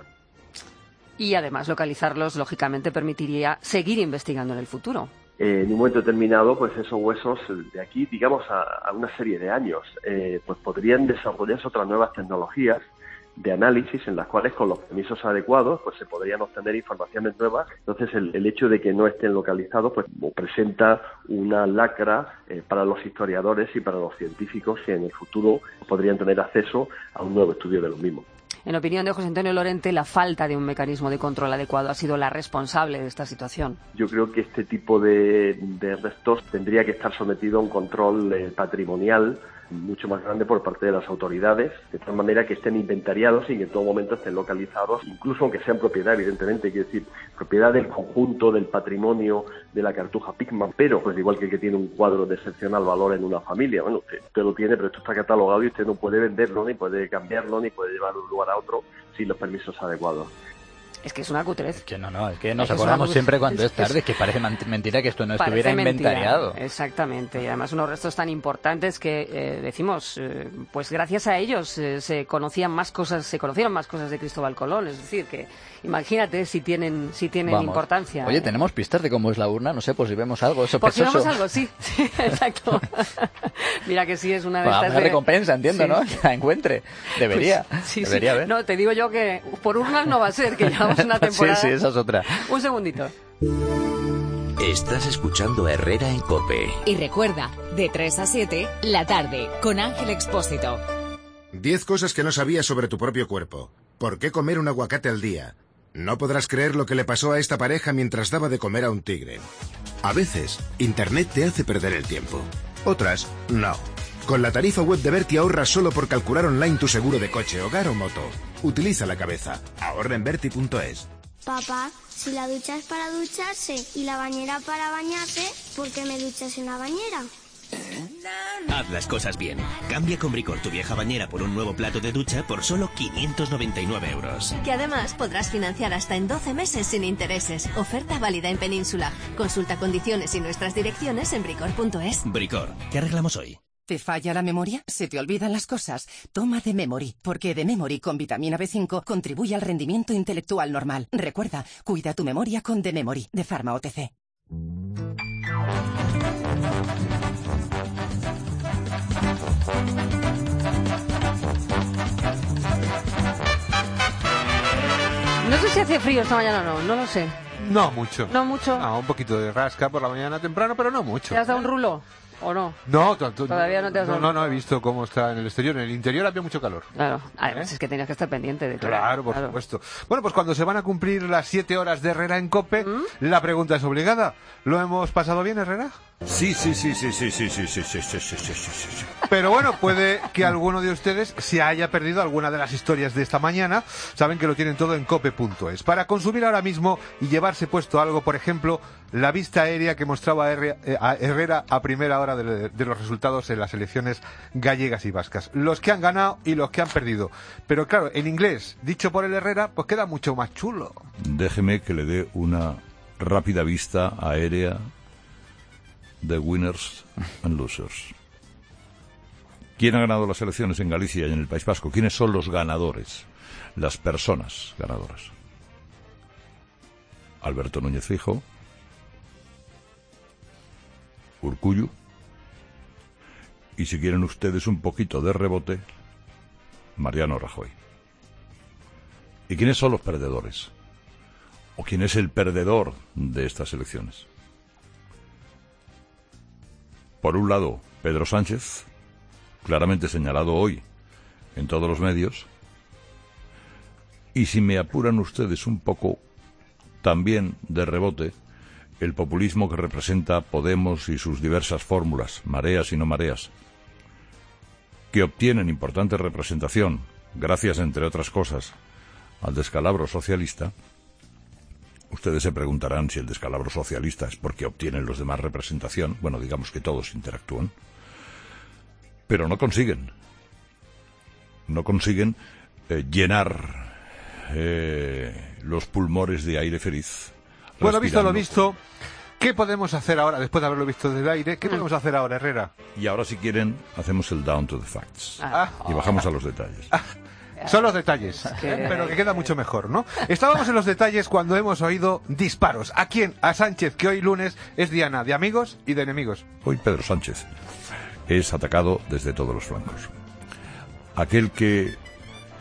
Y además localizarlos, lógicamente, permitiría seguir investigando en el futuro. En un momento determinado, pues esos huesos de aquí, digamos, a una serie de años, pues podrían desarrollarse otras nuevas tecnologías de análisis en las cuales con los permisos adecuados pues se podrían obtener informaciones nuevas. Entonces el hecho de que no estén localizados pues presenta una lacra para los historiadores y para los científicos que en el futuro podrían tener acceso a un nuevo estudio de los mismos. En opinión de José Antonio Lorente, la falta de un mecanismo de control adecuado ha sido la responsable de esta situación. Yo creo que este tipo de restos tendría que estar sometido a un control patrimonial mucho más grande por parte de las autoridades, de tal manera que estén inventariados y que en todo momento estén localizados, incluso aunque sean propiedad, evidentemente, quiero decir, propiedad del conjunto del patrimonio de la Cartuja Pickman, pero pues igual que el que tiene un cuadro de excepcional valor en una familia, bueno, usted lo tiene, pero esto está catalogado y usted no puede venderlo, ni puede cambiarlo, ni puede llevarlo de un lugar a otro sin los permisos adecuados. Es que es una cutrez. Que es que nos acordamos siempre cuando es tarde, que parece mentira que esto no estuviera inventariado. Exactamente, y además unos restos tan importantes que decimos, pues gracias a ellos se conocieron más cosas de Cristóbal Colón, es decir, que imagínate si tienen importancia. Oye, tenemos pistas de cómo es la urna, no sé, por si vemos algo sospechoso. Por si vemos algo, sí, exacto. Mira que sí es una de estas de recompensa, entiendo, sí. ¿No? Que la encuentre. Debería, pues, debería haber. No, te digo yo que por urnas no va a ser, que llevamos una temporada. Sí, esa es otra. Un segundito. Estás escuchando a Herrera en COPE. Y recuerda, de 3 a 7, la tarde, con Ángel Expósito. 10 cosas que no sabías sobre tu propio cuerpo. ¿Por qué comer un aguacate al día? No podrás creer lo que le pasó a esta pareja mientras daba de comer a un tigre. A veces, Internet te hace perder el tiempo. Otras, no. Con la tarifa web de Berti ahorras solo por calcular online tu seguro de coche, hogar o moto. Utiliza la cabeza. Ahorra en Berti.es. Papá, si la ducha es para ducharse y la bañera para bañarse, ¿por qué me duchas en la bañera? Haz las cosas bien. Cambia con Bricor tu vieja bañera por un nuevo plato de ducha por solo 599 euros. Que además podrás financiar hasta en 12 meses sin intereses. Oferta válida en Península. Consulta condiciones y nuestras direcciones en bricor.es. Bricor, ¿qué arreglamos hoy? ¿Te falla la memoria? ¿Se te olvidan las cosas? Toma The Memory, porque The Memory con vitamina B5 contribuye al rendimiento intelectual normal. Recuerda, cuida tu memoria con The Memory, de Pharma OTC. No sé si hace frío esta mañana o no, no lo sé. No mucho. ¿No mucho? No, un poquito de rasca por la mañana temprano, pero no mucho. ¿Te has dado un rulo? ¿O no? No, todavía no te has dado. No he visto cómo está en el exterior. En el interior había mucho calor. Claro, además es que tenías que estar pendiente de todo. Claro, por supuesto. Bueno, pues cuando se van a cumplir las 7 horas de Herrera en COPE, la pregunta es obligada. ¿Lo hemos pasado bien, Herrera? Sí. Pero bueno, puede que alguno de ustedes se haya perdido alguna de las historias de esta mañana. Saben que lo tienen todo en cope.es. Para consumir ahora mismo y llevarse puesto algo, por ejemplo, la vista aérea que mostraba a Herrera a primera hora de los resultados en las elecciones gallegas y vascas. Los que han ganado y los que han perdido. Pero claro, en inglés, dicho por el Herrera, pues queda mucho más chulo. Déjeme que le dé una rápida vista aérea de winners and losers. ¿Quién ha ganado las elecciones en Galicia y en el País Vasco? ¿Quiénes son los ganadores? Las personas ganadoras. Alberto Núñez Feijóo, Urkullu, y si quieren ustedes un poquito de rebote, Mariano Rajoy. ¿Y quiénes son los perdedores? ¿O quién es el perdedor de estas elecciones? Por un lado, Pedro Sánchez, claramente señalado hoy en todos los medios, y si me apuran ustedes un poco, también de rebote, el populismo que representa Podemos y sus diversas fórmulas, mareas y no mareas, que obtienen importante representación, gracias, entre otras cosas, al descalabro socialista. Ustedes se preguntarán si el descalabro socialista es porque obtienen los demás representación. Bueno, digamos que todos interactúan. Pero no consiguen llenar los pulmones de aire feliz. Bueno, visto lo visto, ¿qué podemos hacer ahora, después de haberlo visto desde el aire? ¿Qué podemos hacer ahora, Herrera? Y ahora, si quieren, hacemos el down to the facts. Y bajamos a los detalles. Son los detalles, pero que queda mucho mejor, ¿no? Estábamos en los detalles cuando hemos oído disparos. ¿A quién? A Sánchez, que hoy lunes es diana de amigos y de enemigos. Hoy Pedro Sánchez es atacado desde todos los flancos. Aquel que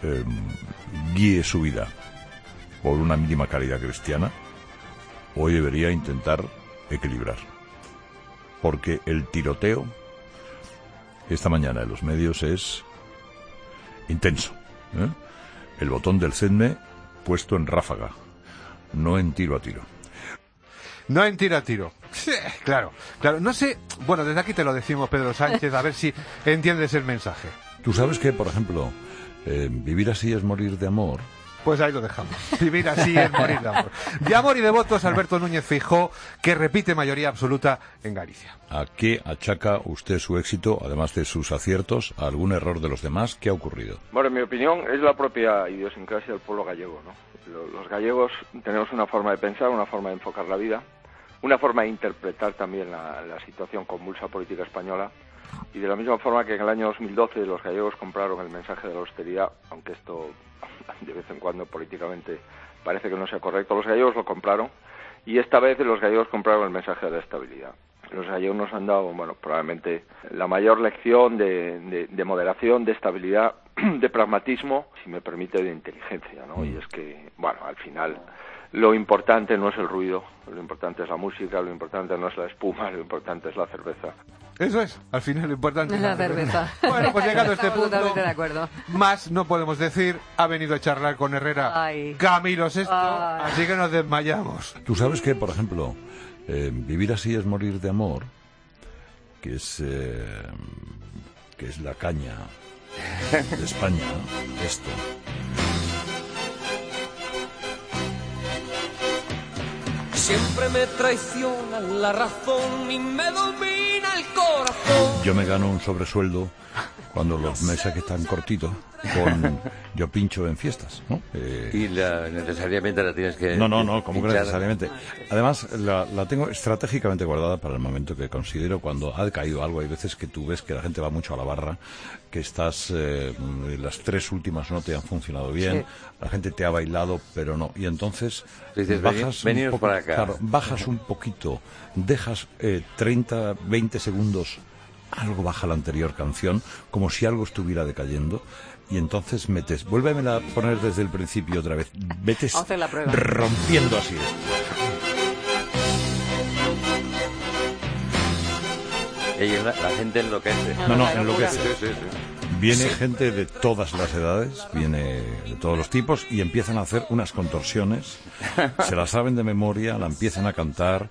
guíe su vida por una mínima caridad cristiana, hoy debería intentar equilibrar. Porque el tiroteo esta mañana en los medios es intenso, ¿eh? El botón del CEDME puesto en ráfaga, no en tiro a tiro. No en tiro a tiro. Claro. No sé, bueno, desde aquí te lo decimos, Pedro Sánchez, a ver si entiendes el mensaje. Tú sabes que, por ejemplo, vivir así es morir de amor. Pues ahí lo dejamos. Vivir así es morir de amor. De amor y de votos, Alberto Núñez Feijóo, que repite mayoría absoluta en Galicia. ¿A qué achaca usted su éxito, además de sus aciertos, a algún error de los demás? ¿Qué ha ocurrido? Bueno, en mi opinión, es la propia idiosincrasia del pueblo gallego, ¿no? Los gallegos tenemos una forma de pensar, una forma de enfocar la vida, una forma de interpretar también la situación convulsa política española, y de la misma forma que en el año 2012 los gallegos compraron el mensaje de la austeridad, aunque esto de vez en cuando políticamente parece que no sea correcto, los gallegos lo compraron, y esta vez los gallegos compraron el mensaje de la estabilidad. Los gallegos nos han dado, bueno, probablemente la mayor lección de moderación, de estabilidad, de pragmatismo, si me permite, de inteligencia, ¿no? Y es que, bueno, al final lo importante no es el ruido, lo importante es la música, lo importante no es la espuma, lo importante es la cerveza. Eso es, al final lo importante es la cerveza. Bueno, pues llegado a este punto, totalmente de acuerdo. Más no podemos decir. Ha venido a charlar con Herrera Camilo VI, así que nos desmayamos. Tú sabes que, por ejemplo, vivir así es morir de amor, que es la caña de España, esto. Siempre me traiciona la razón y me domina el corazón. Yo me gano un sobresueldo cuando los meses que están cortitos, yo pincho en fiestas, ¿no? Y necesariamente la tienes que... No, como que necesariamente. Además, la tengo estratégicamente guardada para el momento que considero cuando ha decaído algo. Hay veces que tú ves que la gente va mucho a la barra, que estás... las 3 últimas no te han funcionado bien, sí. La gente te ha bailado, pero no. Y entonces dices, bajas un poco, para acá. Claro, bajas un poquito, dejas 30, 20 segundos... Algo baja la anterior canción, como si algo estuviera decayendo, y entonces metes, vuélvemela a poner desde el principio otra vez, metes rompiendo así esto. Y la gente enloquece. No, enloquece. Sí. Viene gente de todas las edades, viene de todos los tipos, y empiezan a hacer unas contorsiones, se la saben de memoria, la empiezan a cantar,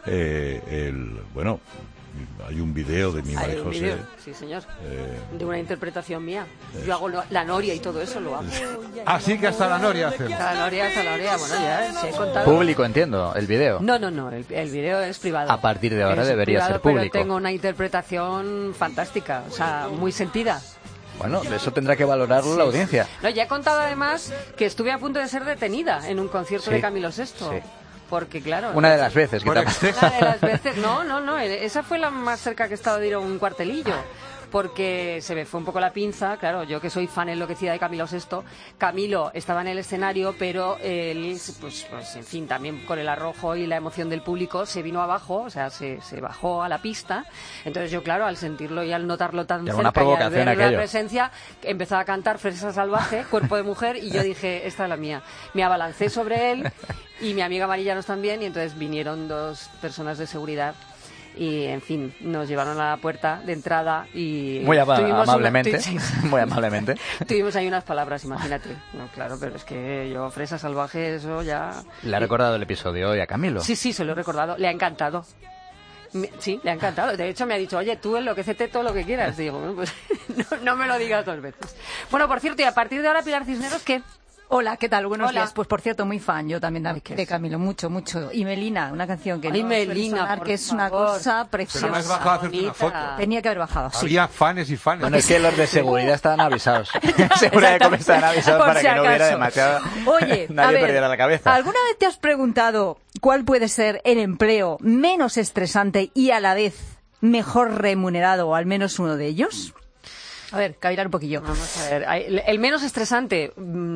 hay un video de mi María José. Sí, señor. De una interpretación mía. Yo hago la noria y todo eso lo hago. Así que hasta la noria hacemos. Hasta la noria, bueno, ya se he contado. Público, entiendo, el video. No, el video es privado. A partir de ahora debería ser público. Pero tengo una interpretación fantástica, o sea, muy sentida. Bueno, eso tendrá que valorarlo la audiencia. No, ya he contado además que estuve a punto de ser detenida en un concierto de Camilo VI. Sí. Porque, claro... Una de las veces. Una de las veces. No. Esa fue la más cerca que he estado de ir a un cuartelillo. Porque se me fue un poco la pinza, claro, yo que soy fan enloquecida de Camilo VI. Camilo estaba en el escenario, pero él, pues en fin, también con el arrojo y la emoción del público, se vino abajo, o sea, se bajó a la pista. Entonces yo, claro, al sentirlo y al notarlo tan cerca y al ver la presencia, empezaba a cantar Fresa Salvaje, Cuerpo de Mujer, y yo dije, esta es la mía. Me abalancé sobre él, y mi amiga Marillanos también, y entonces vinieron 2 personas de seguridad. Y, en fin, nos llevaron a la puerta de entrada y... Muy amablemente. Muy amablemente. Tuvimos ahí unas palabras, imagínate. No, claro, pero es que yo, Fresa Salvaje, eso ya... ¿Le ha recordado el episodio hoy a Camilo? Sí, se lo he recordado. Le ha encantado. Sí, le ha encantado. De hecho, me ha dicho, oye, tú enloquécete todo lo que quieras. Digo, bueno, pues no me lo digas 2 veces. Bueno, por cierto, y a partir de ahora, Pilar Cisneros, ¿qué? Hola, ¿qué tal? Buenos días. Pues por cierto, muy fan yo también de Camilo, mucho. Y Melina, una canción que que es una cosa preciosa. Pero no has bajado a hacerte una foto. Tenía que haber bajado, sí. Había fans y fans. Bueno, es que los de seguridad estaban avisados. Seguridad de estaban avisados para que no hubiera demasiado... Oye, nadie perdiera la cabeza. ¿Alguna vez te has preguntado cuál puede ser el empleo menos estresante y a la vez mejor remunerado, o al menos uno de ellos? A ver, cavilar un poquillo. Vamos a ver. El menos estresante,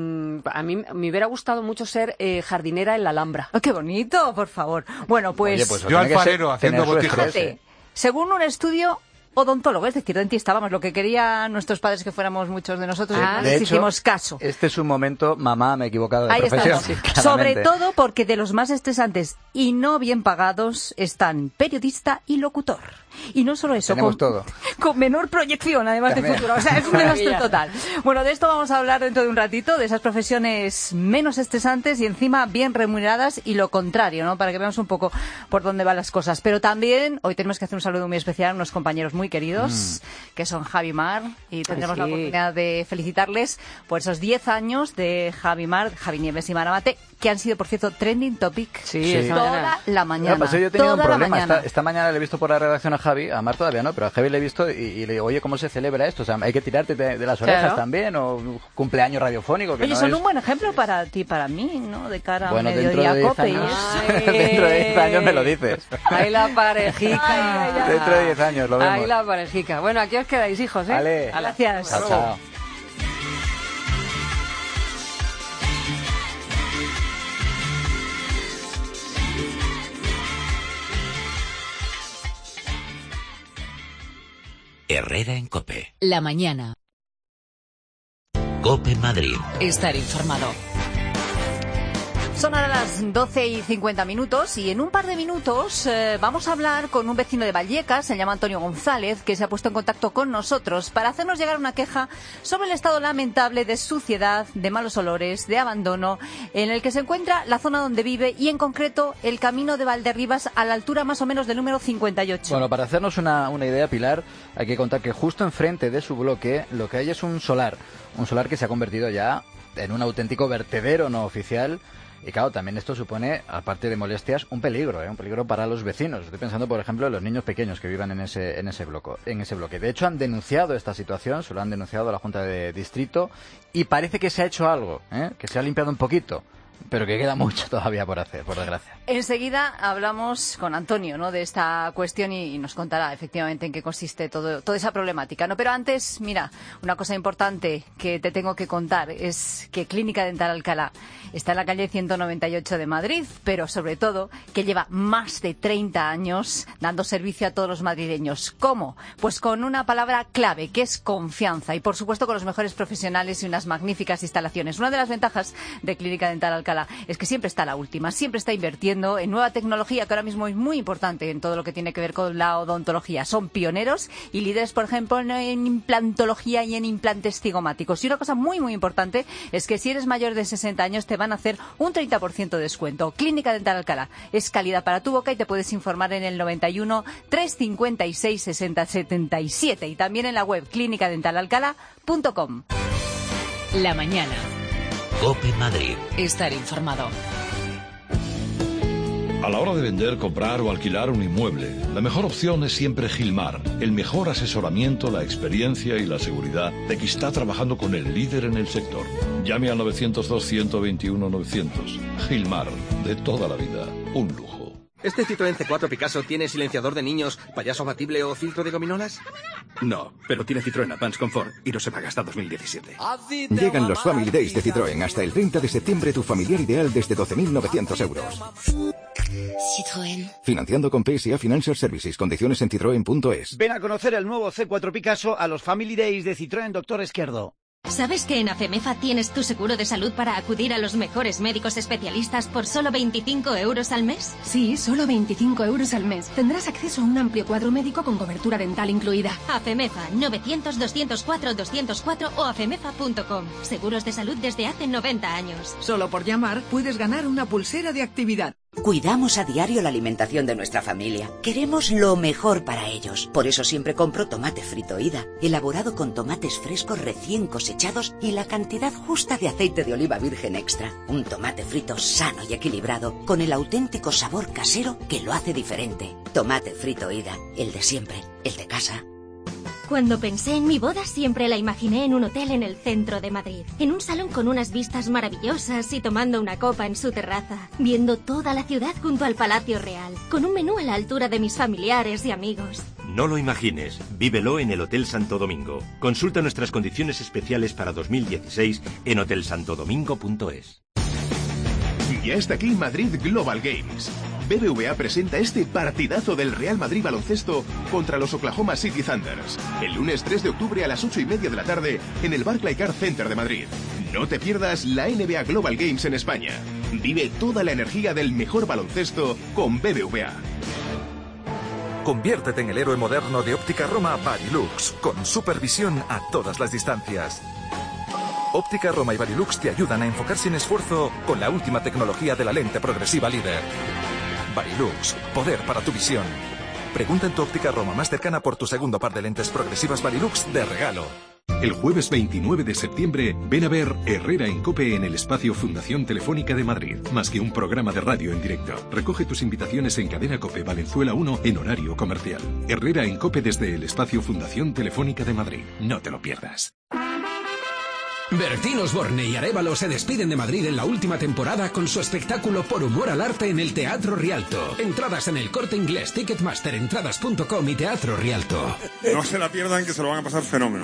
a mí me hubiera gustado mucho ser jardinera en la Alhambra. ¡Oh, qué bonito, por favor! Bueno, pues... Oye, yo alfarero haciendo botijas. Según un estudio odontólogo, es decir, dentista. Vamos, lo que querían nuestros padres que fuéramos muchos de nosotros, les hicimos caso. Este es un momento, mamá, me he equivocado de Ahí profesión. estamos. Sobre todo porque de los más estresantes y no bien pagados están periodista y locutor. Y no solo eso, con menor proyección, además de futuro. O sea, es un desastre total. Bueno, de esto vamos a hablar dentro de un ratito, de esas profesiones menos estresantes y encima bien remuneradas y lo contrario, ¿no? Para que veamos un poco por dónde van las cosas. Pero también hoy tenemos que hacer un saludo muy especial a unos compañeros muy queridos, que son Javi Mar, y tendremos la oportunidad de felicitarles por esos 10 años de Javi Mar, Javi Nieves y Mara Mate, que han sido, por cierto, trending topic toda la mañana. No, pues yo he tenido un problema. Esta mañana le he visto por la redacción a Javi, a Mar todavía no, pero a Javi le he visto y le digo, oye, ¿cómo se celebra esto? O sea, ¿hay que tirarte de las orejas también? ¿O cumpleaños radiofónico? Que oye, no son un buen ejemplo para ti, para mí, ¿no? De cara a mediodía cope. Dentro de 10 años me lo dices. Ahí la parejica. Dentro de 10 años lo vemos. Ahí la parejica. Bueno, aquí os quedáis, hijos, ¿eh? Vale. Gracias. Chao. Herrera en COPE. La mañana. COPE Madrid. Estar informado. Son ahora las 12:50 y en un par de minutos vamos a hablar con un vecino de Vallecas, se llama Antonio González, que se ha puesto en contacto con nosotros para hacernos llegar una queja sobre el estado lamentable de suciedad, de malos olores, de abandono, en el que se encuentra la zona donde vive y en concreto el camino de Valderribas a la altura más o menos del número 58. Bueno, para hacernos una idea, Pilar, hay que contar que justo enfrente de su bloque lo que hay es un solar que se ha convertido ya en un auténtico vertedero no oficial. Y claro, también esto supone, aparte de molestias, un peligro para los vecinos. Estoy pensando, por ejemplo, en los niños pequeños que vivan en ese bloque. De hecho, han denunciado esta situación, se lo han denunciado a la Junta de Distrito y parece que se ha hecho algo, que se ha limpiado un poquito, pero que queda mucho todavía por hacer, por desgracia. Enseguida hablamos con Antonio, ¿no?, de esta cuestión y nos contará efectivamente en qué consiste toda esa problemática, ¿no? Pero antes, mira, una cosa importante que te tengo que contar es que Clínica Dental Alcalá está en la calle 198 de Madrid, pero sobre todo que lleva más de 30 años dando servicio a todos los madrileños. ¿Cómo? Pues con una palabra clave, que es confianza, y por supuesto con los mejores profesionales y unas magníficas instalaciones. Una de las ventajas de Clínica Dental Alcalá es que siempre está a la última, siempre está invirtiendo en nueva tecnología, que ahora mismo es muy importante en todo lo que tiene que ver con la odontología. Son pioneros y líderes, por ejemplo, en implantología y en implantes cigomáticos. Y una cosa muy, muy importante es que si eres mayor de 60 años te van a hacer un 30% de descuento. Clínica Dental Alcalá es calidad para tu boca y te puedes informar en el 91 356 60 77 y también en la web clinicadentalalcalá.com. La mañana. COPE Madrid. Estar informado. A la hora de vender, comprar o alquilar un inmueble, la mejor opción es siempre Gilmar. El mejor asesoramiento, la experiencia y la seguridad de que está trabajando con el líder en el sector. Llame al 902-121-900. Gilmar, de toda la vida, un lujo. ¿Este Citroën C4 Picasso tiene silenciador de niños, payaso abatible o filtro de gominolas? No, pero tiene Citroën Advance Comfort y no se paga hasta 2017. Llegan los Family Days de Citroën. Hasta el 30 de septiembre tu familiar ideal desde 12.900 euros. Citroën. Financiando con PSA Financial Services. Condiciones en citroen.es. Ven a conocer el nuevo C4 Picasso a los Family Days de Citroën Doctor Esquerdo. ¿Sabes que en AFEMEFA tienes tu seguro de salud para acudir a los mejores médicos especialistas por solo 25 euros al mes? Sí, solo 25 euros al mes. Tendrás acceso a un amplio cuadro médico con cobertura dental incluida. AFEMEFA, 900-204-204 o afemefa.com. Seguros de salud desde hace 90 años. Solo por llamar puedes ganar una pulsera de actividad. Cuidamos a diario la alimentación de nuestra familia. Queremos lo mejor para ellos. Por eso siempre compro tomate frito Ida, elaborado con tomates frescos recién cosechados y la cantidad justa de aceite de oliva virgen extra. Un tomate frito sano y equilibrado, con el auténtico sabor casero que lo hace diferente. Tomate frito Ida, el de siempre, el de casa. Cuando pensé en mi boda siempre la imaginé en un hotel en el centro de Madrid, en un salón con unas vistas maravillosas y tomando una copa en su terraza, viendo toda la ciudad junto al Palacio Real, con un menú a la altura de mis familiares y amigos. No lo imagines, vívelo en el Hotel Santo Domingo. Consulta nuestras condiciones especiales para 2016 en hotelsantodomingo.es. Ya está aquí Madrid Global Games. BBVA presenta este partidazo del Real Madrid baloncesto contra los Oklahoma City Thunders. El lunes 3 de octubre a las 8:30 de la tarde en el Barclaycard Center de Madrid. No te pierdas la NBA Global Games en España. Vive toda la energía del mejor baloncesto con BBVA. Conviértete en el héroe moderno de Óptica Roma Varilux, con supervisión a todas las distancias. Óptica Roma y Varilux te ayudan a enfocar sin esfuerzo con la última tecnología de la lente progresiva líder. Varilux, poder para tu visión. Pregunta en tu Óptica Roma más cercana por tu segundo par de lentes progresivas Varilux de regalo. El jueves 29 de septiembre, ven a ver Herrera en COPE en el espacio Fundación Telefónica de Madrid. Más que un programa de radio en directo. Recoge tus invitaciones en Cadena COPE Valenzuela 1 en horario comercial. Herrera en COPE desde el espacio Fundación Telefónica de Madrid. No te lo pierdas. Bertín Osborne y Arévalo se despiden de Madrid en la última temporada con su espectáculo Por Humor al Arte en el Teatro Rialto. Entradas en El Corte Inglés, Ticketmaster, entradas.com y Teatro Rialto. No se la pierdan, que se lo van a pasar fenómeno.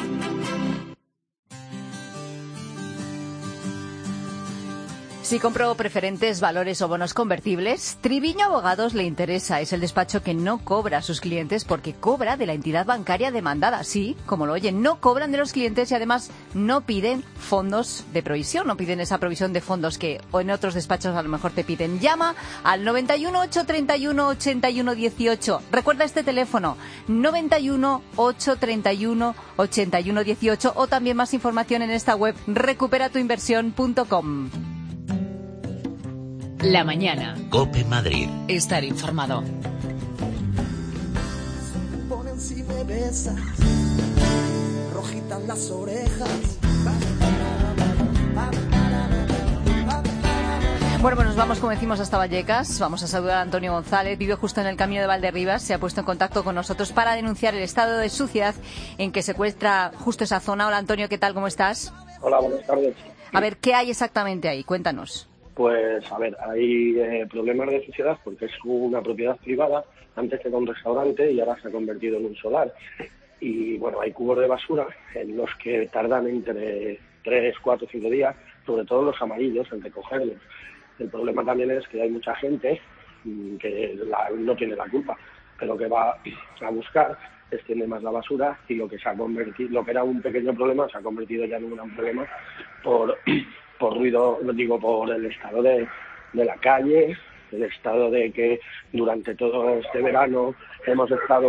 Si compró preferentes, valores o bonos convertibles, Triviño Abogados le interesa. Es el despacho que no cobra a sus clientes porque cobra de la entidad bancaria demandada. Sí, como lo oyen, no cobran de los clientes y además no piden fondos de provisión, no piden esa provisión de fondos que o en otros despachos a lo mejor te piden. Llama al 91 831 81 18. Recuerda este teléfono, 91 831 81 18, o también más información en esta web recuperatuinversión.com. La mañana. COPE Madrid. Estar informado. Ponen si me besas, rojitas las orejas. Bueno, pues nos vamos, como decimos, hasta Vallecas. Vamos a saludar a Antonio González. Vive justo en el camino de Valderribas. Se ha puesto en contacto con nosotros para denunciar el estado de suciedad en que se encuentra justo esa zona. Hola, Antonio, ¿qué tal? ¿Cómo estás? Hola, buenas tardes. A ver, ¿qué hay exactamente ahí? Cuéntanos. Pues, a ver, hay problemas de suciedad porque es una propiedad privada. Antes era un restaurante y ahora se ha convertido en un solar. Y, bueno, hay cubos de basura en los que tardan entre 3, 4, 5 días, sobre todo los amarillos, en recogerlos. El problema también es que hay mucha gente que no tiene la culpa, pero que va a buscar, extiende más la basura y lo que se ha convertido, lo que era un pequeño problema, se ha convertido ya en un gran problema por ruido, digo, por el estado de la calle, el estado de que durante todo este verano hemos estado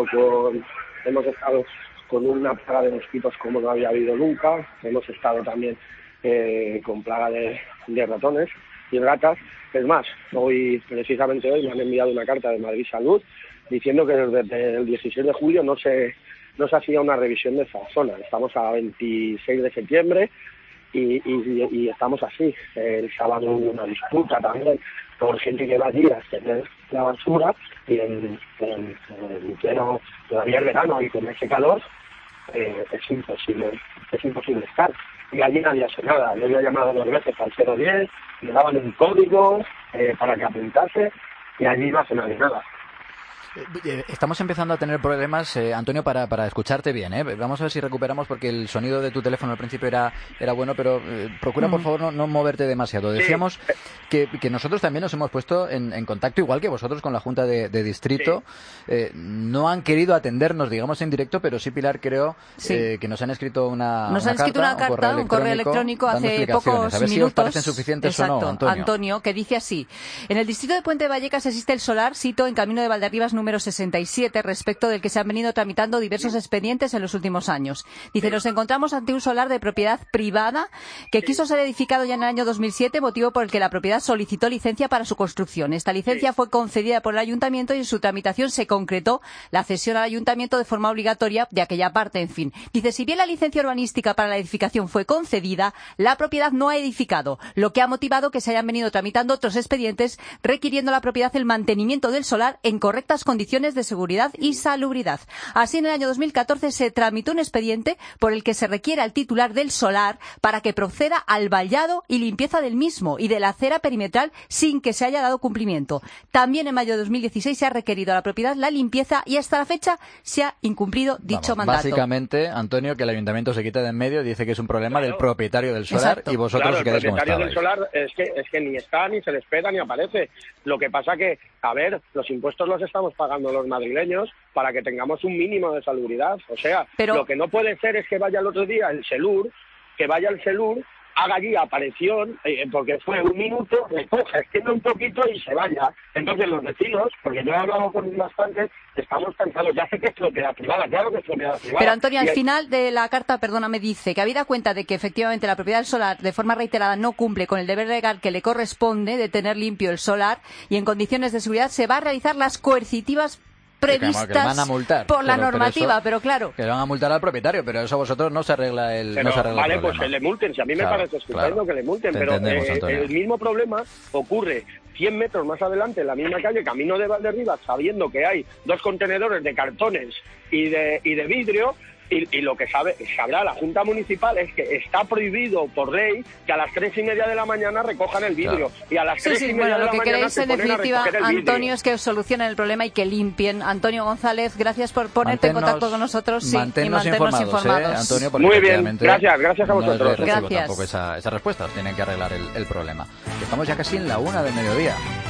con una plaga de mosquitos como no había habido nunca, hemos estado también con plaga de ratones y ratas. Es más, precisamente hoy me han enviado una carta de Madrid Salud diciendo que desde el 16 de julio no se hacía una revisión de esa zona. Estamos a 26 de septiembre y estamos así. El sábado hubo una disputa también por gente que va allí a extender la basura y en pleno, todavía el verano y con ese calor es imposible estar. Y allí nadie hace nada. Yo había llamado 2 veces al 010, le daban un código para que apuntase y allí no hace nadie nada. Estamos empezando a tener problemas, Antonio, para escucharte bien, ¿eh? Vamos a ver si recuperamos, porque el sonido de tu teléfono al principio era bueno, pero procura, por favor, no moverte demasiado. Decíamos que nosotros también nos hemos puesto en contacto, igual que vosotros, con la Junta de Distrito. No han querido atendernos, digamos, en directo, pero sí, Pilar, creo que nos han escrito una carta, un correo electrónico hace pocos a ver minutos. Si os parecen suficientes o no, Antonio, que dice así: en el distrito de Puente de Vallecas existe el solar, sito en Camino de Valderribas número 67, respecto del que se han venido tramitando diversos expedientes en los últimos años. Dice, nos encontramos ante un solar de propiedad privada que quiso ser edificado ya en el año 2007, motivo por el que la propiedad solicitó licencia para su construcción. Esta licencia fue concedida por el ayuntamiento y en su tramitación se concretó la cesión al ayuntamiento de forma obligatoria de aquella parte, en fin. Dice, si bien la licencia urbanística para la edificación fue concedida, la propiedad no ha edificado, lo que ha motivado que se hayan venido tramitando otros expedientes requiriendo la propiedad el mantenimiento del solar en correctas condiciones condiciones de seguridad y salubridad. Así, en el año 2014 se tramitó un expediente por el que se requiere al titular del solar para que proceda al vallado y limpieza del mismo y de la acera perimetral sin que se haya dado cumplimiento. También en mayo de 2016 se ha requerido a la propiedad la limpieza y hasta la fecha se ha incumplido dicho mandato. Básicamente, Antonio, que el ayuntamiento se quita de en medio, dice que es un problema del propietario del solar. Exacto. Y vosotros os quedáis como estabais. El propietario del solar es que ni está, ni se le espera, ni aparece. Lo que pasa que, a ver, los impuestos los estamos pagando los madrileños para que tengamos un mínimo de salubridad. O sea, lo que no puede ser es que vaya el otro día el Selur, haga allí aparición, porque fue un minuto, recoja, extiende un poquito y se vaya. Entonces los vecinos, porque yo he hablado con bastantes, estamos cansados. Ya sé que es propiedad privada, claro que es propiedad privada. Pero Antonio, al final de la carta, me dice que habida cuenta de que efectivamente la propiedad del solar de forma reiterada no cumple con el deber legal que le corresponde de tener limpio el solar y en condiciones de seguridad, se va a realizar las coercitivas previstas que van a multar, por la normativa, pero claro. Que le van a multar al propietario, pero eso a vosotros no se arregla el vale, pues que le multen, si a mí me parece estupendo que le multen, pero el mismo problema ocurre 100 metros más adelante, en la misma calle, camino de Valderrivas, sabiendo que hay 2 contenedores de cartones y de vidrio. Y lo que sabrá la Junta Municipal es que está prohibido por ley que a las 3:30 de la mañana recojan el vidrio. Claro. Y a las 3:30 de la mañana lo que queréis en definitiva, Antonio, es que os solucionen el problema y que limpien. Antonio González, gracias por ponerte en contacto con nosotros y mantenernos informados. Antonio, muy bien, gracias a vosotros. No es tampoco esa respuesta, tienen que arreglar el problema. Estamos ya casi en la 1 del mediodía.